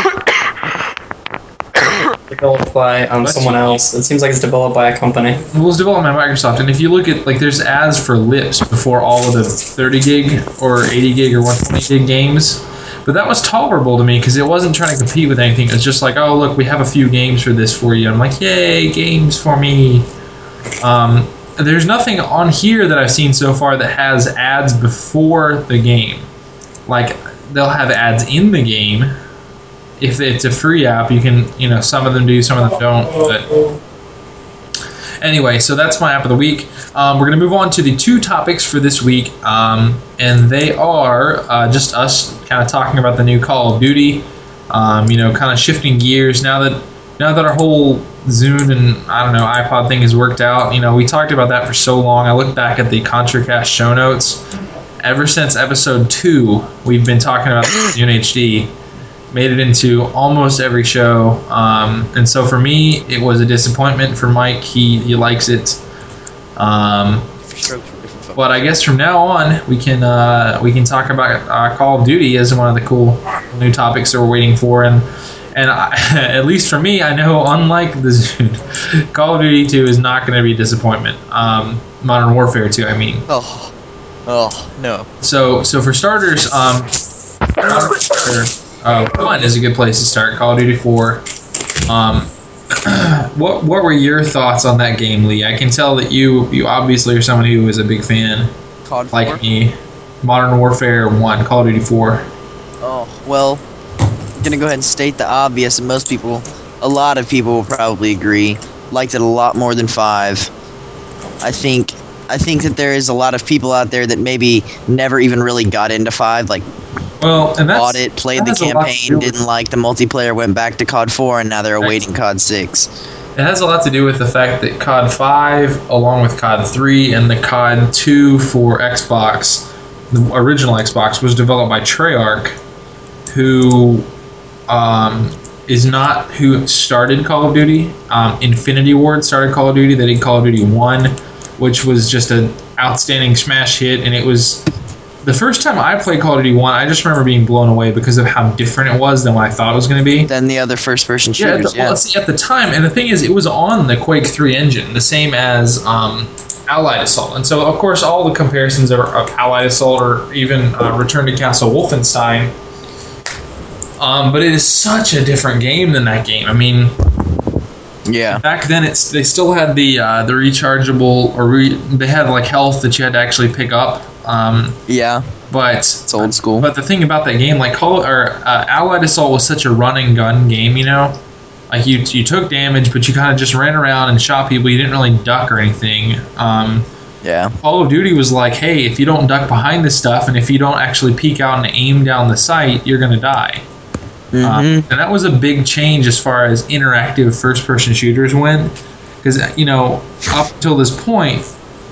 Speaker 3: developed by um someone else. It seems like it's developed by a company.
Speaker 1: Well, it's developed by Microsoft, and if you look at like there's ads for Lips before all of the thirty gig or eighty gig or one twenty gig games. But that was tolerable to me because it wasn't trying to compete with anything. It's just like, oh, look, we have a few games for this for you. I'm like, yay, games for me. Um, there's nothing on here that I've seen so far that has ads before the game. Like, they'll have ads in the game. If it's a free app, you can, you know, some of them do, some of them don't. But anyway, so that's my app of the week. Um, we're going to move on to the two topics for this week, um, and they are uh, just us kind of talking about the new Call of Duty. Um, you know, kind of shifting gears now that now that our whole Zune and I don't know iPod thing has worked out. You know, we talked about that for so long. I look back at the ContraCast show notes. Ever since episode two, we've been talking about Zune H D. Made it into almost every show, um, and so for me, it was a disappointment. For Mike, he he likes it. Um, but I guess from now on, we can uh, we can talk about uh, Call of Duty as one of the cool new topics that we're waiting for, and and I, at least for me, I know unlike the Zune, Call of Duty two is not going to be a disappointment. Um, Modern Warfare two, I mean.
Speaker 2: Oh, oh no.
Speaker 1: So so for starters, um, Modern Warfare, uh, one is a good place to start. Call of Duty four. Um, what what were your thoughts on that game, Lee? I can tell that you you obviously are someone who is a big fan,
Speaker 2: C O D
Speaker 1: like
Speaker 2: four?
Speaker 1: me. Modern Warfare one, Call of Duty four.
Speaker 2: Oh, well, I'm gonna go ahead and state the obvious, and most people, a lot of people will probably agree, liked it a lot more than five. I think I think that there is a lot of people out there that maybe never even really got into five, like
Speaker 1: well, and that's,
Speaker 2: bought it, played the
Speaker 1: has a lot to do
Speaker 2: campaign,
Speaker 1: with-
Speaker 2: didn't like the multiplayer, went back to C O D four, and now they're awaiting C O D six.
Speaker 1: It has a lot to do with the fact that C O D five, along with C O D three and the C O D two for Xbox, the original Xbox, was developed by Treyarch, who um, is not who started Call of Duty. Um, Infinity Ward started Call of Duty. They did Call of Duty one, which was just an outstanding smash hit, and it was the first time I played Call of Duty one. I just remember being blown away because of how different it was than what I thought it was going to be.
Speaker 2: Than the other first-person
Speaker 1: Yeah, at
Speaker 2: shooters,
Speaker 1: the,
Speaker 2: yeah.
Speaker 1: well, see, at the time, and the thing is, it was on the Quake three engine, the same as um, Allied Assault. And so, of course, all the comparisons of, of Allied Assault or even uh, Return to Castle Wolfenstein. Um, but it is such a different game than that game. I mean,
Speaker 2: Yeah.
Speaker 1: back then, it's they still had the uh, the rechargeable, or re, they had like health that you had to actually pick up. Um,
Speaker 2: Yeah.
Speaker 1: but
Speaker 2: It's old school.
Speaker 1: But the thing about that game, like Call or uh, Allied Assault, was such a run and gun game. You know, like you you took damage, but you kind of just ran around and shot people. You didn't really duck or anything. Um,
Speaker 2: Yeah.
Speaker 1: Call of Duty was like, hey, if you don't duck behind this stuff, and if you don't actually peek out and aim down the sight, you're gonna die.
Speaker 2: hmm
Speaker 1: Um, and that was a big change as far as interactive first-person shooters went, because you know up until this point,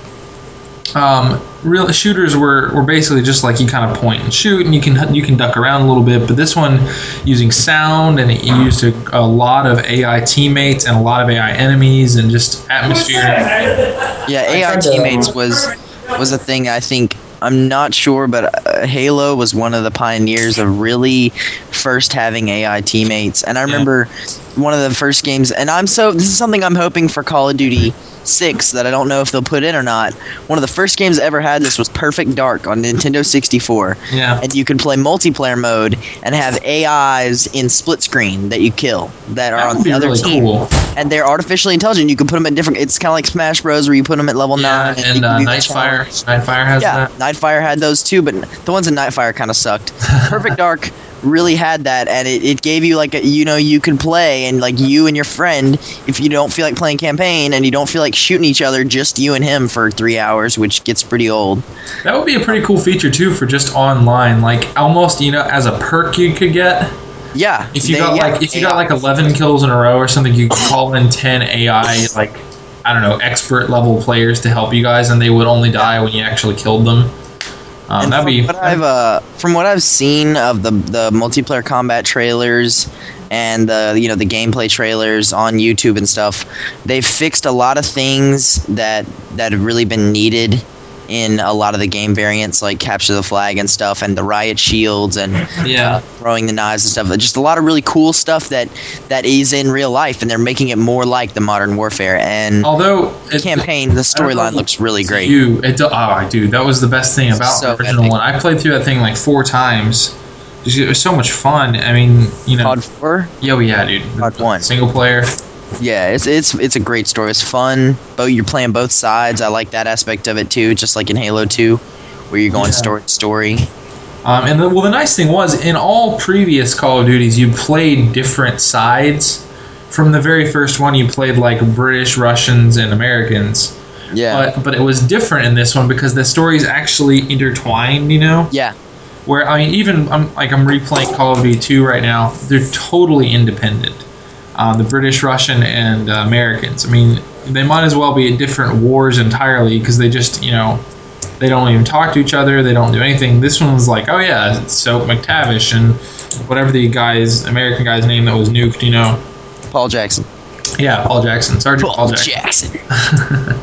Speaker 1: um, real shooters were, were basically just like you kind of point and shoot, and you can you can duck around a little bit. But this one, using sound, and it used a, a lot of A I teammates and a lot of A I enemies, and just atmosphere.
Speaker 2: Yeah, A I
Speaker 3: tried to-
Speaker 2: teammates was was a thing. I think I'm not sure, but uh, Halo was one of the pioneers of really first having A I teammates. And I remember one of the first games, and I'm so this is something I'm hoping for Call of Duty six that I don't know if they'll put in or not. One of the first games I ever had this was Perfect Dark on Nintendo sixty-four.
Speaker 1: Yeah.
Speaker 2: And you could play multiplayer mode and have A Is in split screen that you kill that are
Speaker 1: That
Speaker 2: on
Speaker 1: would
Speaker 2: the
Speaker 1: be
Speaker 2: other
Speaker 1: really
Speaker 2: team.
Speaker 1: cool.
Speaker 2: And they're artificially intelligent. You can put them at different. It's kind of like Smash Bros, where you put them at level
Speaker 1: Yeah,
Speaker 2: nine. you
Speaker 1: and
Speaker 2: can
Speaker 1: uh,
Speaker 2: do the
Speaker 1: Nightfire.
Speaker 2: challenge.
Speaker 1: Nightfire has
Speaker 2: Yeah,
Speaker 1: that.
Speaker 2: Nightfire had those too, but the ones in Nightfire kind of sucked. Perfect Dark really had that, and it, it gave you like a, you know, you could play, and like you and your friend, if you don't feel like playing campaign and you don't feel like shooting each other, just you and him for three hours, which gets pretty old.
Speaker 1: That would be a pretty cool feature too for just online, like almost you know as a perk you could get.
Speaker 2: Yeah,
Speaker 1: If you
Speaker 2: they-
Speaker 1: got
Speaker 2: yeah,
Speaker 1: like if you
Speaker 2: A I.
Speaker 1: got like eleven kills in a row or something, you could call in ten A I like I don't know expert level players to help you guys, and they would only die when you actually killed them. Um,
Speaker 2: And
Speaker 1: that'd
Speaker 2: from
Speaker 1: be
Speaker 2: what I've uh, from what I've seen of the the multiplayer combat trailers and the you know the gameplay trailers on YouTube and stuff, they've fixed a lot of things that that have really been needed in a lot of the game variants, like capture the flag and stuff, and the riot shields and
Speaker 1: yeah.
Speaker 2: uh, throwing the knives and stuff. Just a lot of really cool stuff that that is in real life, and they're making it more like the modern warfare. And
Speaker 1: Although
Speaker 2: the
Speaker 1: it,
Speaker 2: campaign, the storyline looks really great.
Speaker 1: You, it, do- oh, dude, that was the best thing about
Speaker 2: So
Speaker 1: the original
Speaker 2: epic.
Speaker 1: one. I played through that thing like four times. Just- It was so much fun. I mean, you know,
Speaker 2: C O D four.
Speaker 1: yeah, well, yeah, dude.
Speaker 2: C O D one.
Speaker 1: Single player.
Speaker 2: Yeah, it's it's it's a great story. It's fun. But you're playing both sides. I like that aspect of it too, just like in Halo two, where you're going
Speaker 1: Yeah.
Speaker 2: story to story.
Speaker 1: Um, and the, well, the nice thing was, in all previous Call of Duties, you played different sides. From the very first one, you played like British, Russians, and Americans.
Speaker 2: Yeah.
Speaker 1: But but it was different in this one because the stories actually intertwined. You know,
Speaker 2: yeah.
Speaker 1: where I mean, even I'm like I'm replaying Call of Duty two right now. They're totally independent. Uh, the British, Russian, and uh, Americans. I mean, they might as well be at different wars entirely because they just, you know, they don't even talk to each other. They don't do anything. This one's like, oh yeah, it's Soap McTavish and whatever the guy's American guy's name that was nuked. You know,
Speaker 2: Paul Jackson.
Speaker 1: yeah, Paul Jackson, Sergeant Paul,
Speaker 2: Paul
Speaker 1: Jackson.
Speaker 2: Jackson.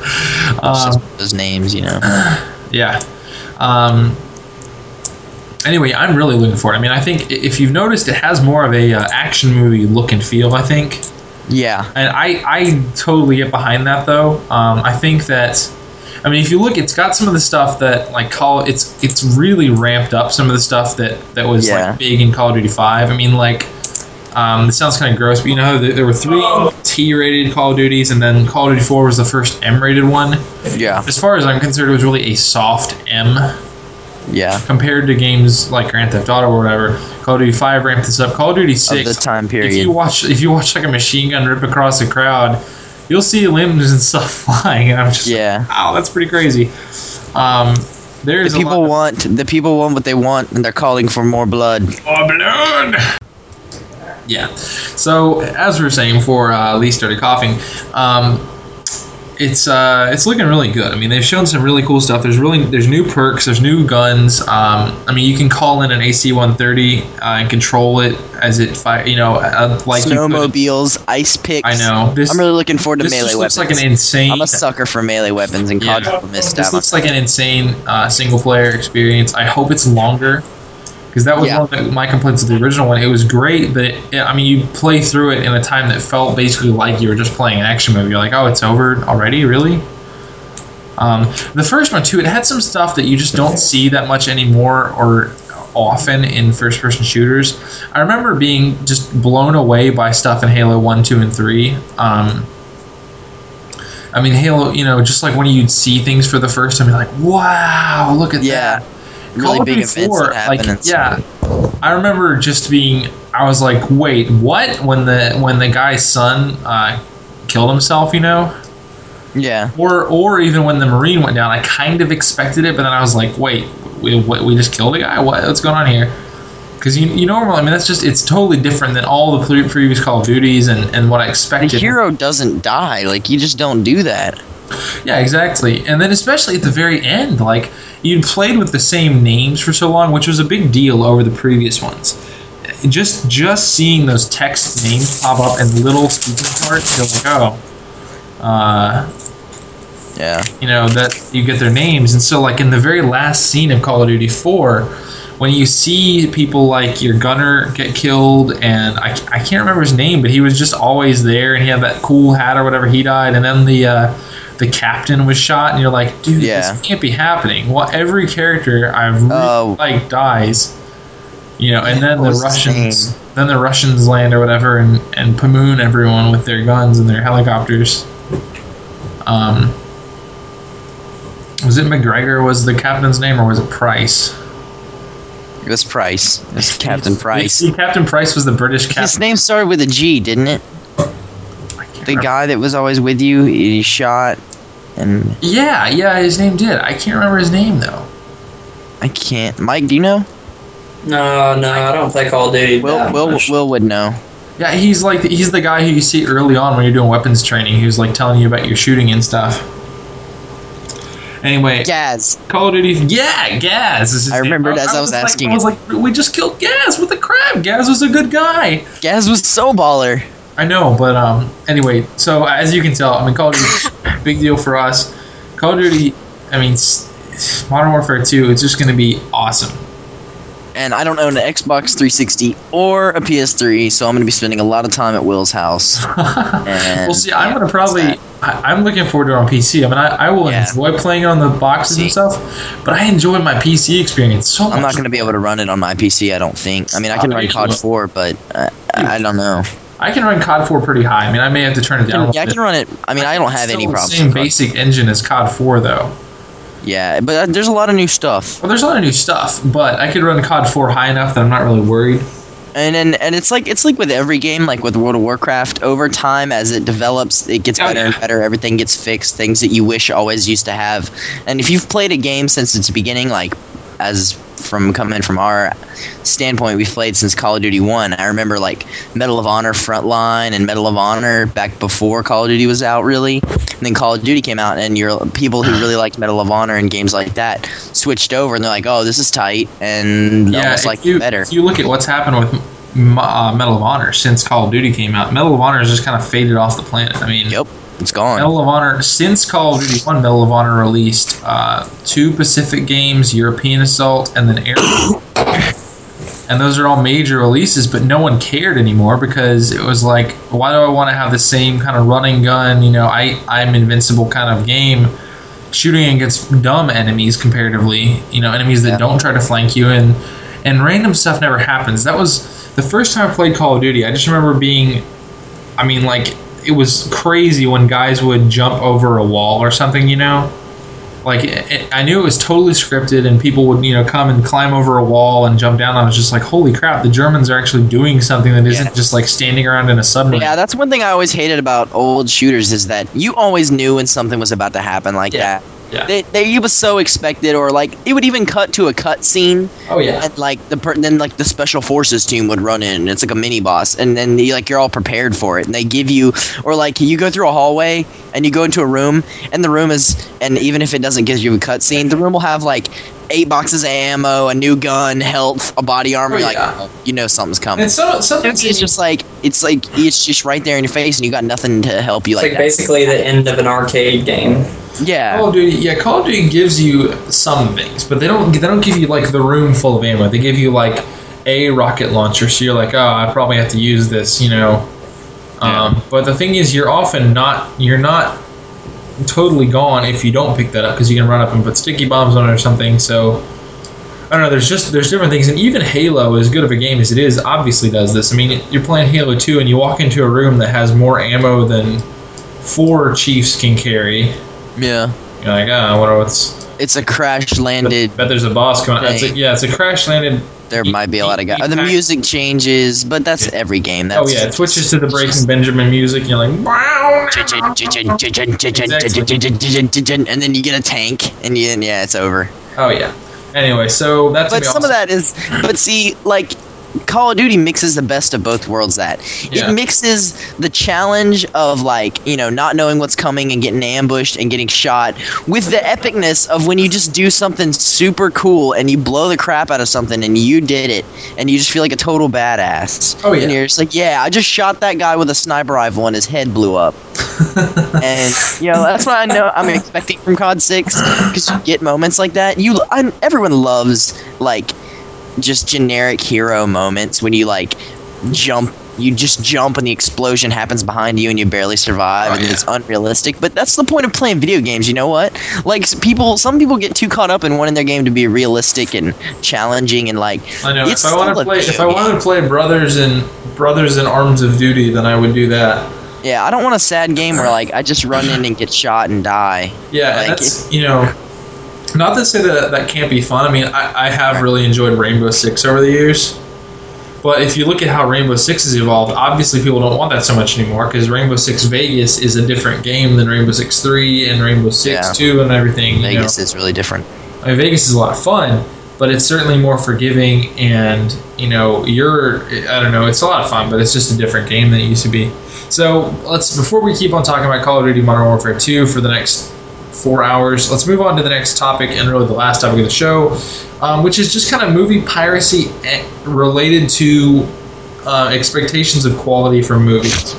Speaker 1: um,
Speaker 2: Those names, you know.
Speaker 1: yeah. Um, Anyway, I'm really looking for it. I mean, I think if you've noticed, it has more of a uh, action movie look and feel, I think.
Speaker 2: Yeah.
Speaker 1: And I, I totally get behind that, though. Um, I think that, I mean, if you look, it's got some of the stuff that, like, Call, it's it's really ramped up some of the stuff that, that was,
Speaker 2: Yeah.
Speaker 1: like, big in Call of Duty five. I mean, like, um, this sounds kind of gross, but you know, there, there were three T-rated Call of Duties, and then Call of Duty four was the first M-rated one.
Speaker 2: Yeah.
Speaker 1: As far as I'm concerned, it was really a soft M.
Speaker 2: Yeah.
Speaker 1: Compared to games like Grand Theft Auto or whatever. Call of Duty five ramped this up. Call of Duty
Speaker 2: Of
Speaker 1: six,
Speaker 2: the time
Speaker 1: if
Speaker 2: period.
Speaker 1: you watch if you watch like a machine gun rip across a crowd, you'll see limbs and stuff flying, and I'm just
Speaker 2: Yeah.
Speaker 1: like, wow, that's pretty crazy. Um, there's
Speaker 2: The
Speaker 1: a
Speaker 2: people
Speaker 1: lot
Speaker 2: want the people want what they want, and they're calling for more blood.
Speaker 1: of oh, blood. Yeah. So as we were saying before, uh, Lee started coughing. Um, It's uh, it's looking really good. I mean, they've shown some really cool stuff. There's really there's new perks. There's new guns. Um, I mean, you can call in an A C one thirty uh, and control it as it fire. You know, uh, like you could-
Speaker 2: Snowmobiles, ice picks.
Speaker 1: I know. This,
Speaker 2: I'm really looking forward to
Speaker 1: this
Speaker 2: melee
Speaker 1: just looks
Speaker 2: weapons.
Speaker 1: like an insane.
Speaker 2: I'm a sucker for melee weapons, and
Speaker 1: Yeah.
Speaker 2: C O D missed
Speaker 1: This
Speaker 2: out.
Speaker 1: looks like an insane uh, single player experience. I hope it's longer. Because that was
Speaker 2: Yeah.
Speaker 1: one of my complaints with the original one. It was great, but it, I mean, you play through it in a time that felt basically like you were just playing an action movie. You're like, oh, it's over already? Really? Um, the first one, too, it had some stuff that you just don't see that much anymore or often in first-person shooters. I remember being just blown away by stuff in Halo one, two, and three. Um, I mean, Halo, you know, just like when you'd see things for the first time, you're like, wow, look at
Speaker 2: Yeah.
Speaker 1: that.
Speaker 2: Really
Speaker 1: Call of
Speaker 2: big
Speaker 1: Duty
Speaker 2: events
Speaker 1: four,
Speaker 2: that happen.
Speaker 1: like,
Speaker 2: and
Speaker 1: yeah, I remember just being. I was like, "Wait, what?" When the when the guy's son uh, killed himself, you know,
Speaker 2: Yeah.
Speaker 1: or or even when the Marine went down, I kind of expected it, but then I was like, "Wait, we we, we just killed a guy? What, what's going on here?" Because you you normally, I mean, that's just it's totally different than all the pre- previous Call of Duties and and what I
Speaker 2: The
Speaker 1: expected.
Speaker 2: hero doesn't die. Like, you just don't do that.
Speaker 1: Yeah, exactly. And then especially at the very end, like you'd played with the same names for so long, which was a big deal over the previous ones. Just just seeing those text names pop up in little speaking parts, you're like, oh, uh,
Speaker 2: Yeah.
Speaker 1: you know, that you get their names. And so, like in the very last scene of Call of Duty four, when you see people like your gunner get killed, and I, I can't remember his name, but he was just always there, and he had that cool hat or whatever. He died, and then the uh, the captain was shot, and you're like, dude,
Speaker 2: Yeah.
Speaker 1: this can't be happening. Well, every character I've really
Speaker 2: Oh.
Speaker 1: liked dies, you know, and then
Speaker 2: What
Speaker 1: the
Speaker 2: was his
Speaker 1: Russians,
Speaker 2: name?
Speaker 1: then the Russians land or whatever, and and Pamoon everyone with their guns and their helicopters. Um, was it McGregor? Was the captain's name, or was it Price?
Speaker 2: It was Price. It was Captain Price.
Speaker 1: See, Captain Price was the British
Speaker 2: His
Speaker 1: captain.
Speaker 2: name started with a G, didn't it?
Speaker 1: I can't
Speaker 2: The
Speaker 1: remember.
Speaker 2: guy that was always with you, he shot, and
Speaker 1: Yeah, yeah, his name did. I can't remember his name though.
Speaker 2: I can't. Mike, do you know?
Speaker 3: No, no, I don't play Call of Duty.
Speaker 2: Will
Speaker 3: that
Speaker 2: Will
Speaker 3: much.
Speaker 2: Will would know.
Speaker 1: Yeah, he's like he's the guy who you see early on when you're doing weapons training. Who's like telling you about your shooting and stuff. Anyway,
Speaker 2: Gaz.
Speaker 1: Call of Duty. Yeah, Gaz. Is his
Speaker 2: I
Speaker 1: name.
Speaker 2: remembered as I was
Speaker 1: like-
Speaker 2: asking
Speaker 1: I was
Speaker 2: it.
Speaker 1: like, we just killed Gaz with the crab. Gaz was a good guy.
Speaker 2: Gaz was so baller.
Speaker 1: I know, but um, anyway. So as you can tell, I mean, Call of Duty, big deal for us. Call of Duty. I mean, s- Modern Warfare two. It's just going to be awesome.
Speaker 2: And I don't own an Xbox three sixty or a P S three, so I'm going to be spending a lot of time at Will's house.
Speaker 1: Well, see, I'm
Speaker 2: yeah,
Speaker 1: gonna probably.
Speaker 2: that's
Speaker 1: I, I'm looking forward to it on P C. I mean, I, I will
Speaker 2: Yeah.
Speaker 1: enjoy playing it on the boxes and
Speaker 2: See.
Speaker 1: stuff, but I enjoy my P C experience so much.
Speaker 2: I'm not going to be able to run it on my P C, I don't think. I mean, I can
Speaker 1: Uh,
Speaker 2: run
Speaker 1: maybe
Speaker 2: C O D
Speaker 1: you will.
Speaker 2: four, but uh, I I don't know.
Speaker 1: I can run C O D four pretty high. I mean, I may have to turn it down. a
Speaker 2: Yeah, I
Speaker 1: little
Speaker 2: can run it. I mean, I don't have
Speaker 1: It's
Speaker 2: any
Speaker 1: still
Speaker 2: problems.
Speaker 1: The same
Speaker 2: with C O D.
Speaker 1: basic engine as C O D four, though.
Speaker 2: Yeah, but uh, there's a lot of new stuff.
Speaker 1: Well, there's a lot of new stuff, but I could run C O D four high enough that I'm not really worried.
Speaker 2: And and, and it's like it's like with every game, like with World of Warcraft, over time as it develops, it gets
Speaker 1: Oh,
Speaker 2: better
Speaker 1: yeah.
Speaker 2: and better. Everything gets fixed, things that you wish always used to have. And if you've played a game since its beginning, like as from coming from our standpoint, we've played since Call of Duty one. I remember like Medal of Honor Frontline and Medal of Honor back before Call of Duty was out, really. And then Call of Duty came out, and your people who really liked Medal of Honor and games like that switched over, and they're like, "Oh, this is tight," and
Speaker 1: Yeah,
Speaker 2: almost
Speaker 1: if
Speaker 2: like
Speaker 1: you,
Speaker 2: better.
Speaker 1: if you look at what's happened with M- uh, Medal of Honor since Call of Duty came out, Medal of Honor has just kind of faded off the planet. I mean,
Speaker 2: Yep, it's gone.
Speaker 1: Medal of Honor, since Call of Duty one, Medal of Honor released uh, two Pacific games, European Assault, and then Air. And those are all major releases, but no one cared anymore because it was like, why do I want to have the same kind of running gun, you know, I, I'm invincible kind of game, shooting against dumb enemies comparatively, you know, enemies that
Speaker 2: Yeah.
Speaker 1: don't try to flank you, and and random stuff never happens. That was the first time I played Call of Duty. I just remember being, I mean, like, it was crazy when guys would jump over a wall or something, you know? like it, I knew it was totally scripted, and people would you know come and climb over a wall and jump down. I was just like, holy crap! The Germans are actually doing something that isn't
Speaker 2: Yeah.
Speaker 1: just like standing around in a submarine.
Speaker 2: Yeah, that's one thing I always hated about old shooters is that you always knew when something was about to happen like
Speaker 1: Yeah.
Speaker 2: that.
Speaker 1: Yeah.
Speaker 2: They, they, it was so expected, or like it would even cut to a cut scene,
Speaker 1: Oh yeah.
Speaker 2: and like the per- then like the special forces team would run in, and it's like a mini boss, and then you, like you're all prepared for it, and they give you, or like you go through a hallway and you go into a room, and the room is, and even if it doesn't give you a cut scene, the room will have like eight boxes of ammo, a new gun, health, a body armor.
Speaker 1: Oh,
Speaker 2: You're
Speaker 1: yeah.
Speaker 2: like, oh, you know something's coming.
Speaker 1: And so sometimes
Speaker 2: It's just like it's like it's just right there in your face, and you got nothing to help you
Speaker 3: It's
Speaker 2: like,
Speaker 3: like
Speaker 2: that.
Speaker 3: basically the end of an arcade game.
Speaker 2: Yeah.
Speaker 1: Call of Duty, yeah, Call of Duty gives you some things, but they don't. They don't give you like the room full of ammo. They give you like a rocket launcher, so you're like, oh, I probably have to use this, you know. Um, but the thing is, you're often not. You're not totally gone if you don't pick that up because you can run up and put sticky bombs on it or something. So I don't know. There's just there's different things, and even Halo, as good of a game as it is, obviously does this. I mean, you're playing Halo two, and you walk into a room that has more ammo than four Chiefs can carry.
Speaker 2: Yeah.
Speaker 1: You're like, oh, I wonder what's.
Speaker 2: It's a crash landed.
Speaker 1: Bet there's a boss coming. It's a,
Speaker 2: Thing.
Speaker 1: yeah, it's a crash landed.
Speaker 2: There
Speaker 1: you-
Speaker 2: might be a lot of
Speaker 1: you-
Speaker 2: guys.
Speaker 1: you
Speaker 2: The
Speaker 1: pack-
Speaker 2: music changes, but that's every game. That's
Speaker 1: Oh yeah, it switches to the Breaking Benjamin music. And you're like, wow.
Speaker 2: and then you get a tank, and you, and yeah, it's over.
Speaker 1: Oh yeah. Anyway, so that's.
Speaker 2: But
Speaker 1: gonna be
Speaker 2: some of
Speaker 1: awesome.
Speaker 2: that is, but see, like Call of Duty mixes the best of both worlds. That
Speaker 1: Yeah.
Speaker 2: it mixes the challenge of like you know not knowing what's coming and getting ambushed and getting shot with the epicness of when you just do something super cool and you blow the crap out of something and you did it and you just feel like a total badass.
Speaker 1: Oh, yeah.
Speaker 2: And you're just like, yeah, I just shot that guy with a sniper rifle and his head blew up. And you know that's what I know I'm expecting from C O D six because you get moments like that. You, I, everyone loves like just generic hero moments when you like jump, you just jump and the explosion happens behind you and you barely survive
Speaker 1: Oh,
Speaker 2: and
Speaker 1: yeah.
Speaker 2: it's unrealistic. But that's the point of playing video games. You know what? Like s- people, some people get too caught up in wanting their game to be realistic and challenging and like.
Speaker 1: I know.
Speaker 2: It's
Speaker 1: If I want
Speaker 2: still
Speaker 1: to
Speaker 2: a
Speaker 1: play, if
Speaker 2: video
Speaker 1: I wanted
Speaker 2: game.
Speaker 1: to play Brothers and Brothers in Arms of Duty, then I would do that.
Speaker 2: Yeah, I don't want a sad game where like I just run in and get shot and die.
Speaker 1: Yeah,
Speaker 2: Like,
Speaker 1: that's you know, not to say that that can't be fun. I mean, I, I have really enjoyed Rainbow Six over the years, but if you look at how Rainbow Six has evolved, obviously people don't want that so much anymore because Rainbow Six Vegas is a different game than Rainbow Six Three and Rainbow Six
Speaker 2: Yeah.
Speaker 1: Two and everything. you know.
Speaker 2: Vegas is really different.
Speaker 1: I mean, Vegas is a lot of fun, but it's certainly more forgiving, and you know, you're I don't know, it's a lot of fun, but it's just a different game than it used to be. So let's before we keep on talking about Call of Duty Modern Warfare two for the next four hours, let's move on to the next topic and really the last topic of the show, um, which is just kind of movie piracy eh, related to uh, expectations of quality from movies.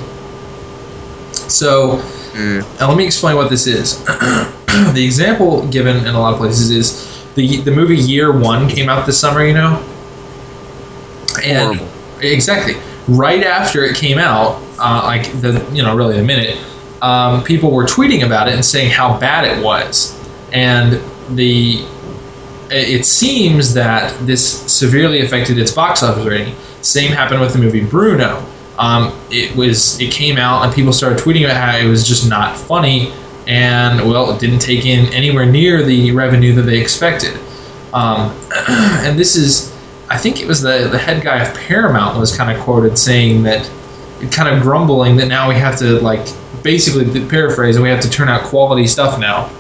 Speaker 1: So.
Speaker 2: Mm.
Speaker 1: Now let me explain what this is. The example given in a lot of places is the the movie Year One came out this summer, you know, and
Speaker 2: Horrible.
Speaker 1: exactly right after it came out, uh, like the you know really a minute, um, people were tweeting about it and saying how bad it was, and the it seems that this severely affected its box office rating. Same happened with the movie Bruno. Um, it was it came out and people started tweeting about how it was just not funny, and well, it didn't take in anywhere near the revenue that they expected. Um, and this is, I think it was the the head guy of Paramount was kind of quoted saying that, kind of grumbling that now we have to like basically to paraphrase, and we have to turn out quality stuff now.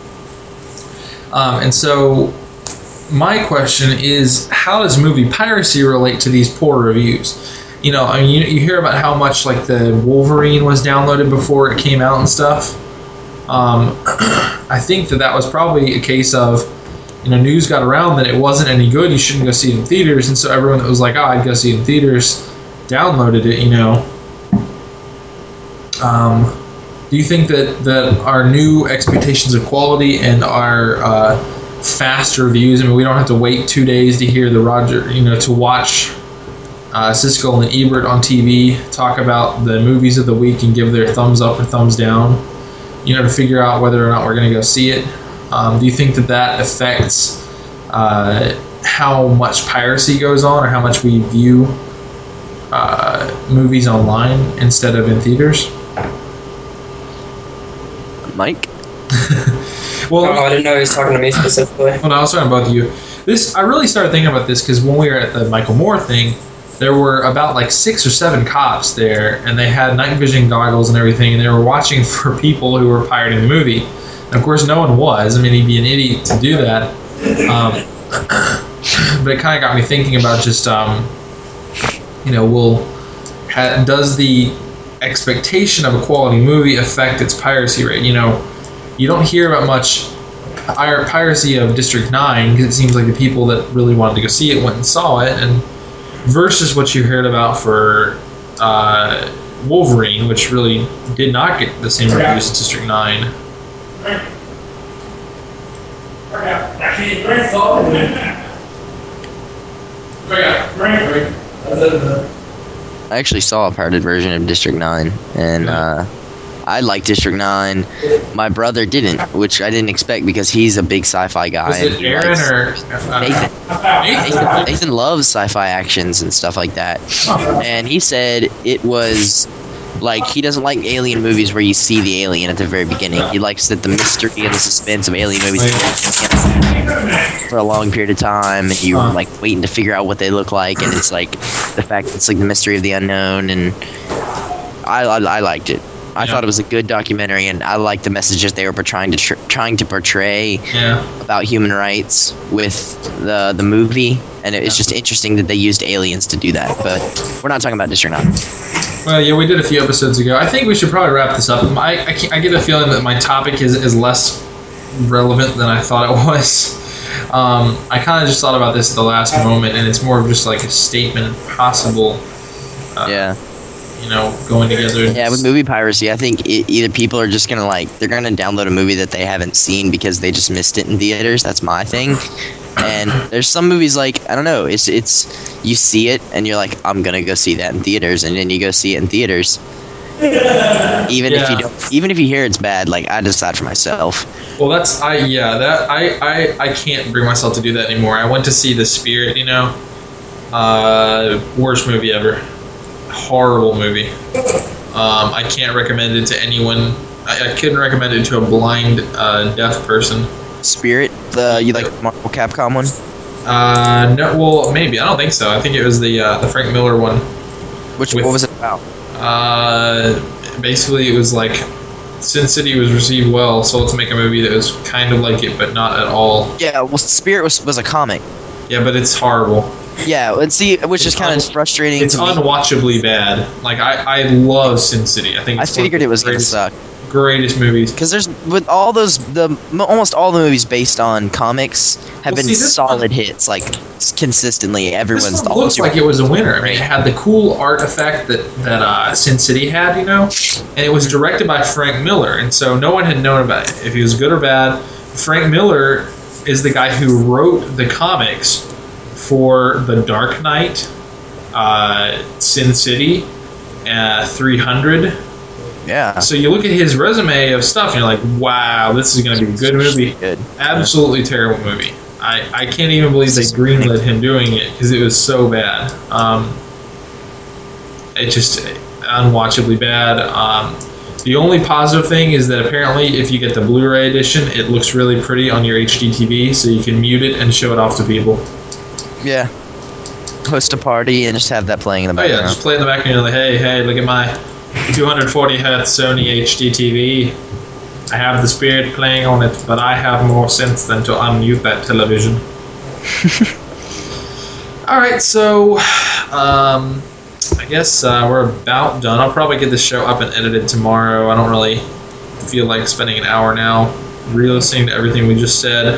Speaker 1: Um, and so my question is, how does movie piracy relate to these poor reviews? You know, I mean, you, you hear about how much like the Wolverine was downloaded before it came out and stuff. Um, I think that that was probably a case of, you know, news got around that it wasn't any good. You shouldn't go see it in theaters, and so everyone that was like, "Oh, I'd go see it in theaters," downloaded it. You know. Um, do you think that that our new expectations of quality and our uh, fast reviews? I mean, we don't have to wait two days to hear the Roger, you know, to watch uh, Siskel and Ebert on T V talk about the movies of the week and give their thumbs up or thumbs down, you know, to figure out whether or not we're going to go see it. Um, do you think that that affects uh, how much piracy goes on or how much we view uh, movies online instead of in theaters?
Speaker 2: Mike?
Speaker 1: Well,
Speaker 3: Oh, I didn't know he was talking to me specifically.
Speaker 1: well, no, I was talking to both of you. This I really started thinking about this because when we were at the Michael Moore thing, there were about like six or seven cops there, and they had night vision goggles and everything, and they were watching for people who were pirating the movie. And of course, no one was. I mean, he'd be an idiot to do that. Um, but it kind of got me thinking about just, um, you know, will ha, does the expectation of a quality movie affect its piracy rate? You know, you don't hear about much pir- piracy of District nine because it seems like the people that really wanted to go see it went and saw it, and versus what you heard about for uh, Wolverine, which really did not get the same reviews as District nine.
Speaker 2: I actually saw a pirated version of District nine, and uh, I like District nine. My brother didn't, which I didn't expect because he's a big sci-fi guy.
Speaker 1: Was
Speaker 2: and
Speaker 1: it
Speaker 2: he
Speaker 1: Aaron
Speaker 2: likes-
Speaker 1: or uh,
Speaker 2: Nathan.
Speaker 1: Nathan?
Speaker 2: Nathan, Nathan loves sci-fi actions and stuff like that, and he said it was like he doesn't like alien movies where you see the alien at the very beginning. He likes that the mystery and the suspense of alien movies for a long period of time, and you're like waiting to figure out what they look like, and it's like the fact that it's like the mystery of the unknown, and I I, I liked it. I
Speaker 1: Yeah.
Speaker 2: thought it was a good documentary, and I liked the messages they were trying to tr- trying to portray
Speaker 1: Yeah.
Speaker 2: about human rights with the the movie, and it's just interesting that they used aliens to do that. But we're not talking about District nine.
Speaker 1: Well, yeah, we did a few episodes ago. I think we should probably wrap this up. I, I, can't- I get a feeling that my topic is, is less relevant than I thought it was. Um, I kind of just thought about this at the last moment, and it's more of just like a statement of possible, uh,
Speaker 2: Yeah,
Speaker 1: you know, going together.
Speaker 2: yeah. With movie piracy, I think it, either people are just gonna like they're gonna download a movie that they haven't seen because they just missed it in theaters. That's my thing. And there's some movies like I don't know. It's it's you see it and you're like I'm gonna go see that in theaters, and then you go see it in theaters. Even if you
Speaker 1: Yeah.
Speaker 2: don't, even if you hear it's bad, like I decide for myself.
Speaker 1: Well, that's I yeah that I, I I can't bring myself to do that anymore. I went to see The Spirit, you know, uh, worst movie ever, horrible movie. Um, I can't recommend it to anyone. I, I couldn't recommend it to a blind, uh, deaf person.
Speaker 2: Spirit, the you like Marvel Capcom one?
Speaker 1: Uh, no, well, maybe I don't think so. I think it was the uh, the Frank Miller one.
Speaker 2: Which
Speaker 1: With-
Speaker 2: what was it about?
Speaker 1: Uh, basically, it was like Sin City was received well, so let's make a movie that was kind of like it, but not at all.
Speaker 2: Yeah, well, Spirit was was a comic.
Speaker 1: Yeah, but it's horrible.
Speaker 2: Yeah, let's see, which is
Speaker 1: It's
Speaker 2: kind of
Speaker 1: un-
Speaker 2: frustrating
Speaker 1: It's
Speaker 2: to me.
Speaker 1: unwatchably bad. Like I, I love Sin City. I think
Speaker 2: I
Speaker 1: it's one of
Speaker 2: figured
Speaker 1: the
Speaker 2: it was gonna
Speaker 1: greatest,
Speaker 2: suck
Speaker 1: greatest movies.
Speaker 2: because there's with all those the mo- almost all the movies based on comics have
Speaker 1: Well,
Speaker 2: been
Speaker 1: see, this
Speaker 2: solid
Speaker 1: one-
Speaker 2: hits like s- consistently.
Speaker 1: This
Speaker 2: Everyone's
Speaker 1: one
Speaker 2: thought
Speaker 1: looks
Speaker 2: super-
Speaker 1: like it was a winner. I mean, it had the cool art effect that that uh, Sin City had, you know, and it was directed by Frank Miller, and so no one had known about it if he was good or bad. Frank Miller is the guy who wrote the comics for The Dark Knight, uh, Sin City, uh, three hundred.
Speaker 2: yeah,
Speaker 1: So you look at his resume of stuff, and you're like, wow, this is going to be a good movie.
Speaker 2: good.
Speaker 1: Absolutely terrible movie. I, I can't even believe they greenlit him doing it because it was so bad. Um, it just unwatchably bad. Um, the only positive thing is that apparently if you get the Blu-ray edition, it looks really pretty on your H D T V, so you can mute it and show it off to people.
Speaker 2: Yeah, host a party and just have that playing in the
Speaker 1: Oh yeah,
Speaker 2: background.
Speaker 1: just play in the back and you're like, hey, hey, look at my two forty hertz Sony H D T V. I have the Spirit playing on it, but I have more sense than to unmute that television. Alright, so um, I guess uh, we're about done. I'll probably get this show up and edited tomorrow. I don't really feel like spending an hour now re-listening to everything we just said.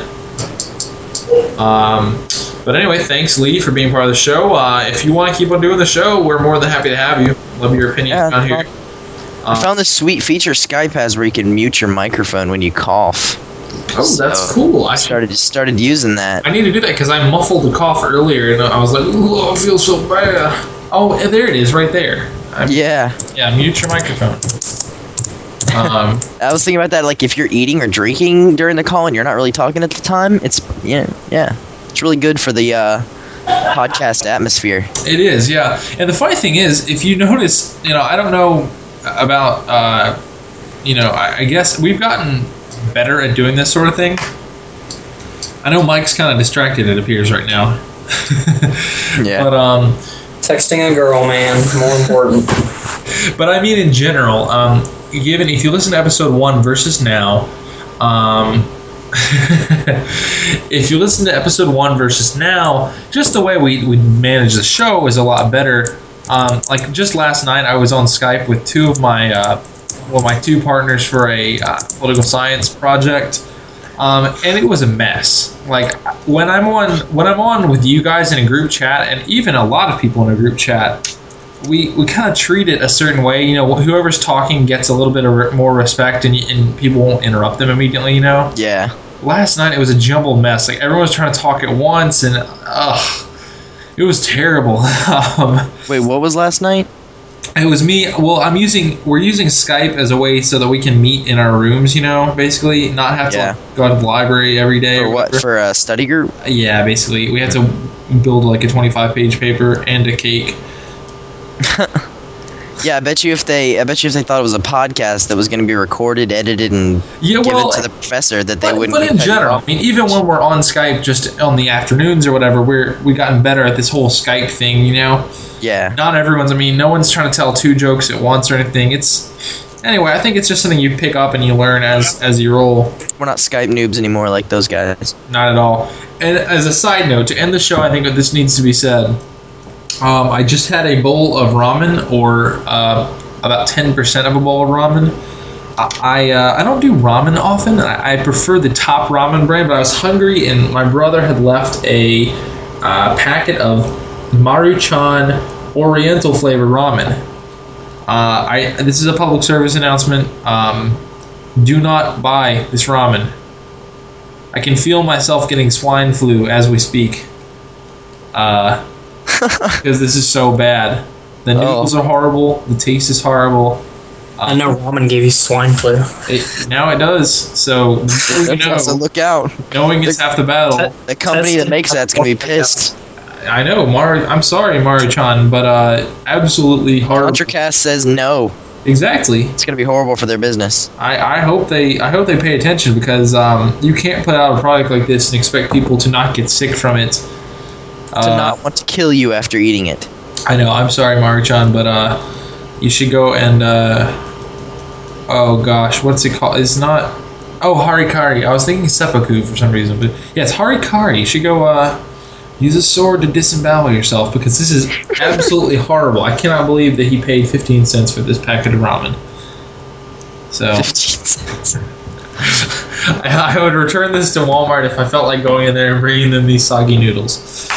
Speaker 1: Um, but anyway, thanks, Lee, for being part of the show. Uh, if you want to keep on doing the show, we're more than happy to have you. Love your opinion
Speaker 2: Yeah,
Speaker 1: down here.
Speaker 2: I found this sweet feature Skype has where you can mute your microphone when you cough.
Speaker 1: Oh, that's
Speaker 2: So,
Speaker 1: cool. I
Speaker 2: I started started using that.
Speaker 1: I need to do that because I muffled the cough earlier, and I was like, "Ooh, I feel so bad." Oh, and there it is, right there. I'm,
Speaker 2: Yeah,
Speaker 1: yeah, mute your microphone. Um,
Speaker 2: I was thinking about that. Like if you're eating or drinking during the call and you're not really talking at the time, it's yeah, yeah, it's really good for the uh, podcast atmosphere.
Speaker 1: it is, yeah. And the funny thing is, if you notice, you know, I don't know about, uh, you know, I, I guess we've gotten better at doing this sort of thing. I know Mike's kind of distracted, it appears, right now.
Speaker 2: Yeah.
Speaker 1: But um,
Speaker 3: Texting a girl, man, more important.
Speaker 1: but I mean in general, um, given if you listen to episode one versus now, um, if you listen to episode one versus now, just the way we we manage the show is a lot better. Um, like just last night, I was on Skype with two of my uh, well, my two partners for a uh, political science project. Um, and it was a mess. Like when I'm on when I'm on with you guys in a group chat, and even a lot of people in a group chat, we, we kind of treat it a certain way. You know, whoever's talking gets a little bit of re- more respect, and, and people won't interrupt them immediately. You know.
Speaker 2: Yeah.
Speaker 1: Last night it was a jumbled mess. Like everyone was trying to talk at once, and ugh, it was terrible. um,
Speaker 2: Wait, what was last night?
Speaker 1: It was me. Well, I'm using. We're using Skype as a way so that we can meet in our rooms. You know, basically, not have to
Speaker 2: Yeah.
Speaker 1: like, go to the library every day.
Speaker 2: For
Speaker 1: or
Speaker 2: what?
Speaker 1: whatever.
Speaker 2: For a study group?
Speaker 1: Yeah, basically, we had to build like a twenty-five page paper and a cake.
Speaker 2: Yeah, I bet you if they, I bet you if they thought it was a podcast that was going to be recorded, edited, and
Speaker 1: Yeah,
Speaker 2: given
Speaker 1: well,
Speaker 2: to the professor, that they
Speaker 1: but,
Speaker 2: wouldn't.
Speaker 1: but
Speaker 2: be
Speaker 1: in
Speaker 2: cutting
Speaker 1: general,
Speaker 2: off.
Speaker 1: I mean, even when we're on Skype, just on the afternoons or whatever, we're we gotten better at this whole Skype thing. You know,
Speaker 2: Yeah.
Speaker 1: not everyone's. I mean, no one's trying to tell two jokes at once or anything. It's anyway. I think it's just something you pick up and you learn as as you roll.
Speaker 2: We're not Skype noobs anymore like those guys.
Speaker 1: Not at all. And as a side note, to end the show, I think that this needs to be said. Um, I just had a bowl of ramen, or uh, about ten percent of a bowl of ramen. I I, uh, I don't do ramen often. I, I prefer the top ramen brand, but I was hungry, and my brother had left a uh, packet of Maruchan Oriental flavored ramen. Uh, I this is a public service announcement. Um, do not buy this ramen. I can feel myself getting swine flu as we speak. Uh, because this is so bad. The noodles
Speaker 2: Oh.
Speaker 1: are horrible. The taste is horrible.
Speaker 3: I know ramen gave you swine flu.
Speaker 1: It, now it does. So you know,
Speaker 2: So look out.
Speaker 1: knowing is half the battle.
Speaker 2: The company that makes that's going to be pissed.
Speaker 1: I know, Maru. I'm sorry, Maru-chan, but uh, absolutely horrible.
Speaker 2: ContraCast says no.
Speaker 1: Exactly.
Speaker 2: It's going to be horrible for their business.
Speaker 1: I, I hope they I hope they pay attention, because um, you can't put out a product like this and expect people to not get sick from it.
Speaker 2: To
Speaker 1: Uh,
Speaker 2: not want to kill you after eating it.
Speaker 1: I know. I'm sorry, Maru-chan, but uh, you should go and uh, oh gosh, what's it called? It's not. Oh, harikari. I was thinking seppuku for some reason, but yeah, it's harikari. You should go uh, use a sword to disembowel yourself, because this is absolutely horrible. I cannot believe that he paid fifteen cents for this packet of ramen. So
Speaker 2: fifteen cents.
Speaker 1: I, I would return this to Walmart if I felt like going in there and bringing them these soggy noodles.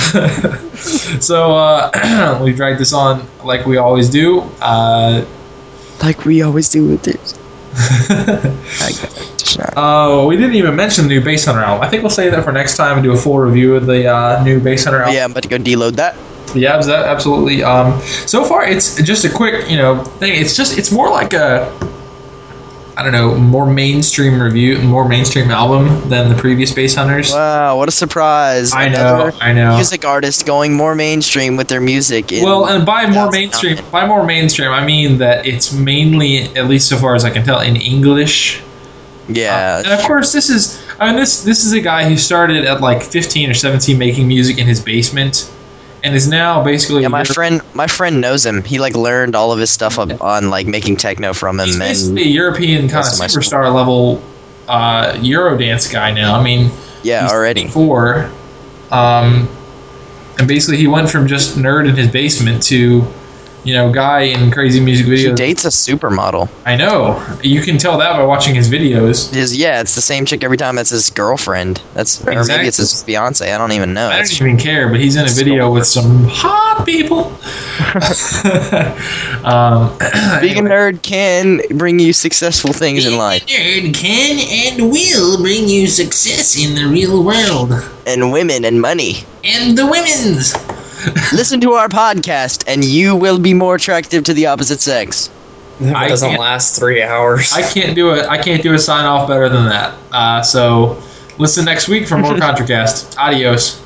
Speaker 1: So uh, we dragged this on like we always do. Uh,
Speaker 2: Like we always do with this. I got it.
Speaker 1: Oh, we didn't even mention the new Bass Hunter album. I think we'll save that for next time and do a full review of the uh, new Bass Hunter album.
Speaker 2: Yeah, I'm about to go deload that.
Speaker 1: Yeah, is that absolutely. Um, so far, it's just a quick, you know, thing. It's just, it's more like a, I don't know, more mainstream review, more mainstream album than the previous Bass Hunters.
Speaker 2: Wow, what a surprise.
Speaker 1: I know,
Speaker 2: Another
Speaker 1: I know.
Speaker 2: music artist going more mainstream with their music. In
Speaker 1: Well, and by more
Speaker 2: two thousand nine.
Speaker 1: mainstream, by more mainstream, I mean that it's mainly, at least so far as I can tell, in English.
Speaker 2: Yeah.
Speaker 1: And of course, this is, I mean, this this is a guy who started at like fifteen or seventeen making music in his basement, and is now basically.
Speaker 2: Yeah, my friend, my friend knows him. He like learned all of his stuff up on like making techno from him.
Speaker 1: He's
Speaker 2: And
Speaker 1: basically a European kind of
Speaker 2: Most of my
Speaker 1: superstar level uh, Eurodance guy now. I mean,
Speaker 2: yeah,
Speaker 1: he's
Speaker 2: already.
Speaker 1: Four, um, and basically he went from just nerd in his basement to, you know, guy in crazy music
Speaker 2: He
Speaker 1: videos.
Speaker 2: dates a supermodel.
Speaker 1: I know. You can tell that by watching his videos.
Speaker 2: His yeah, it's the same chick every time. That's his girlfriend. That's or
Speaker 1: Exactly.
Speaker 2: maybe it's his fiance. I don't even know.
Speaker 1: I
Speaker 2: That's-
Speaker 1: don't even care, but he's in a video with some hot people. um,
Speaker 2: Being a nerd can bring you successful things in life,
Speaker 4: Nerd can and will bring you success in the real world.
Speaker 2: and women and money.
Speaker 4: And the women's.
Speaker 2: Listen to our podcast, and you will be more attractive to the opposite sex.
Speaker 3: It
Speaker 1: I
Speaker 3: doesn't
Speaker 1: can't-
Speaker 3: last three hours.
Speaker 1: I can't do it. I can't do a sign off better than that. Uh, so listen next week for more ContraCast. Adios.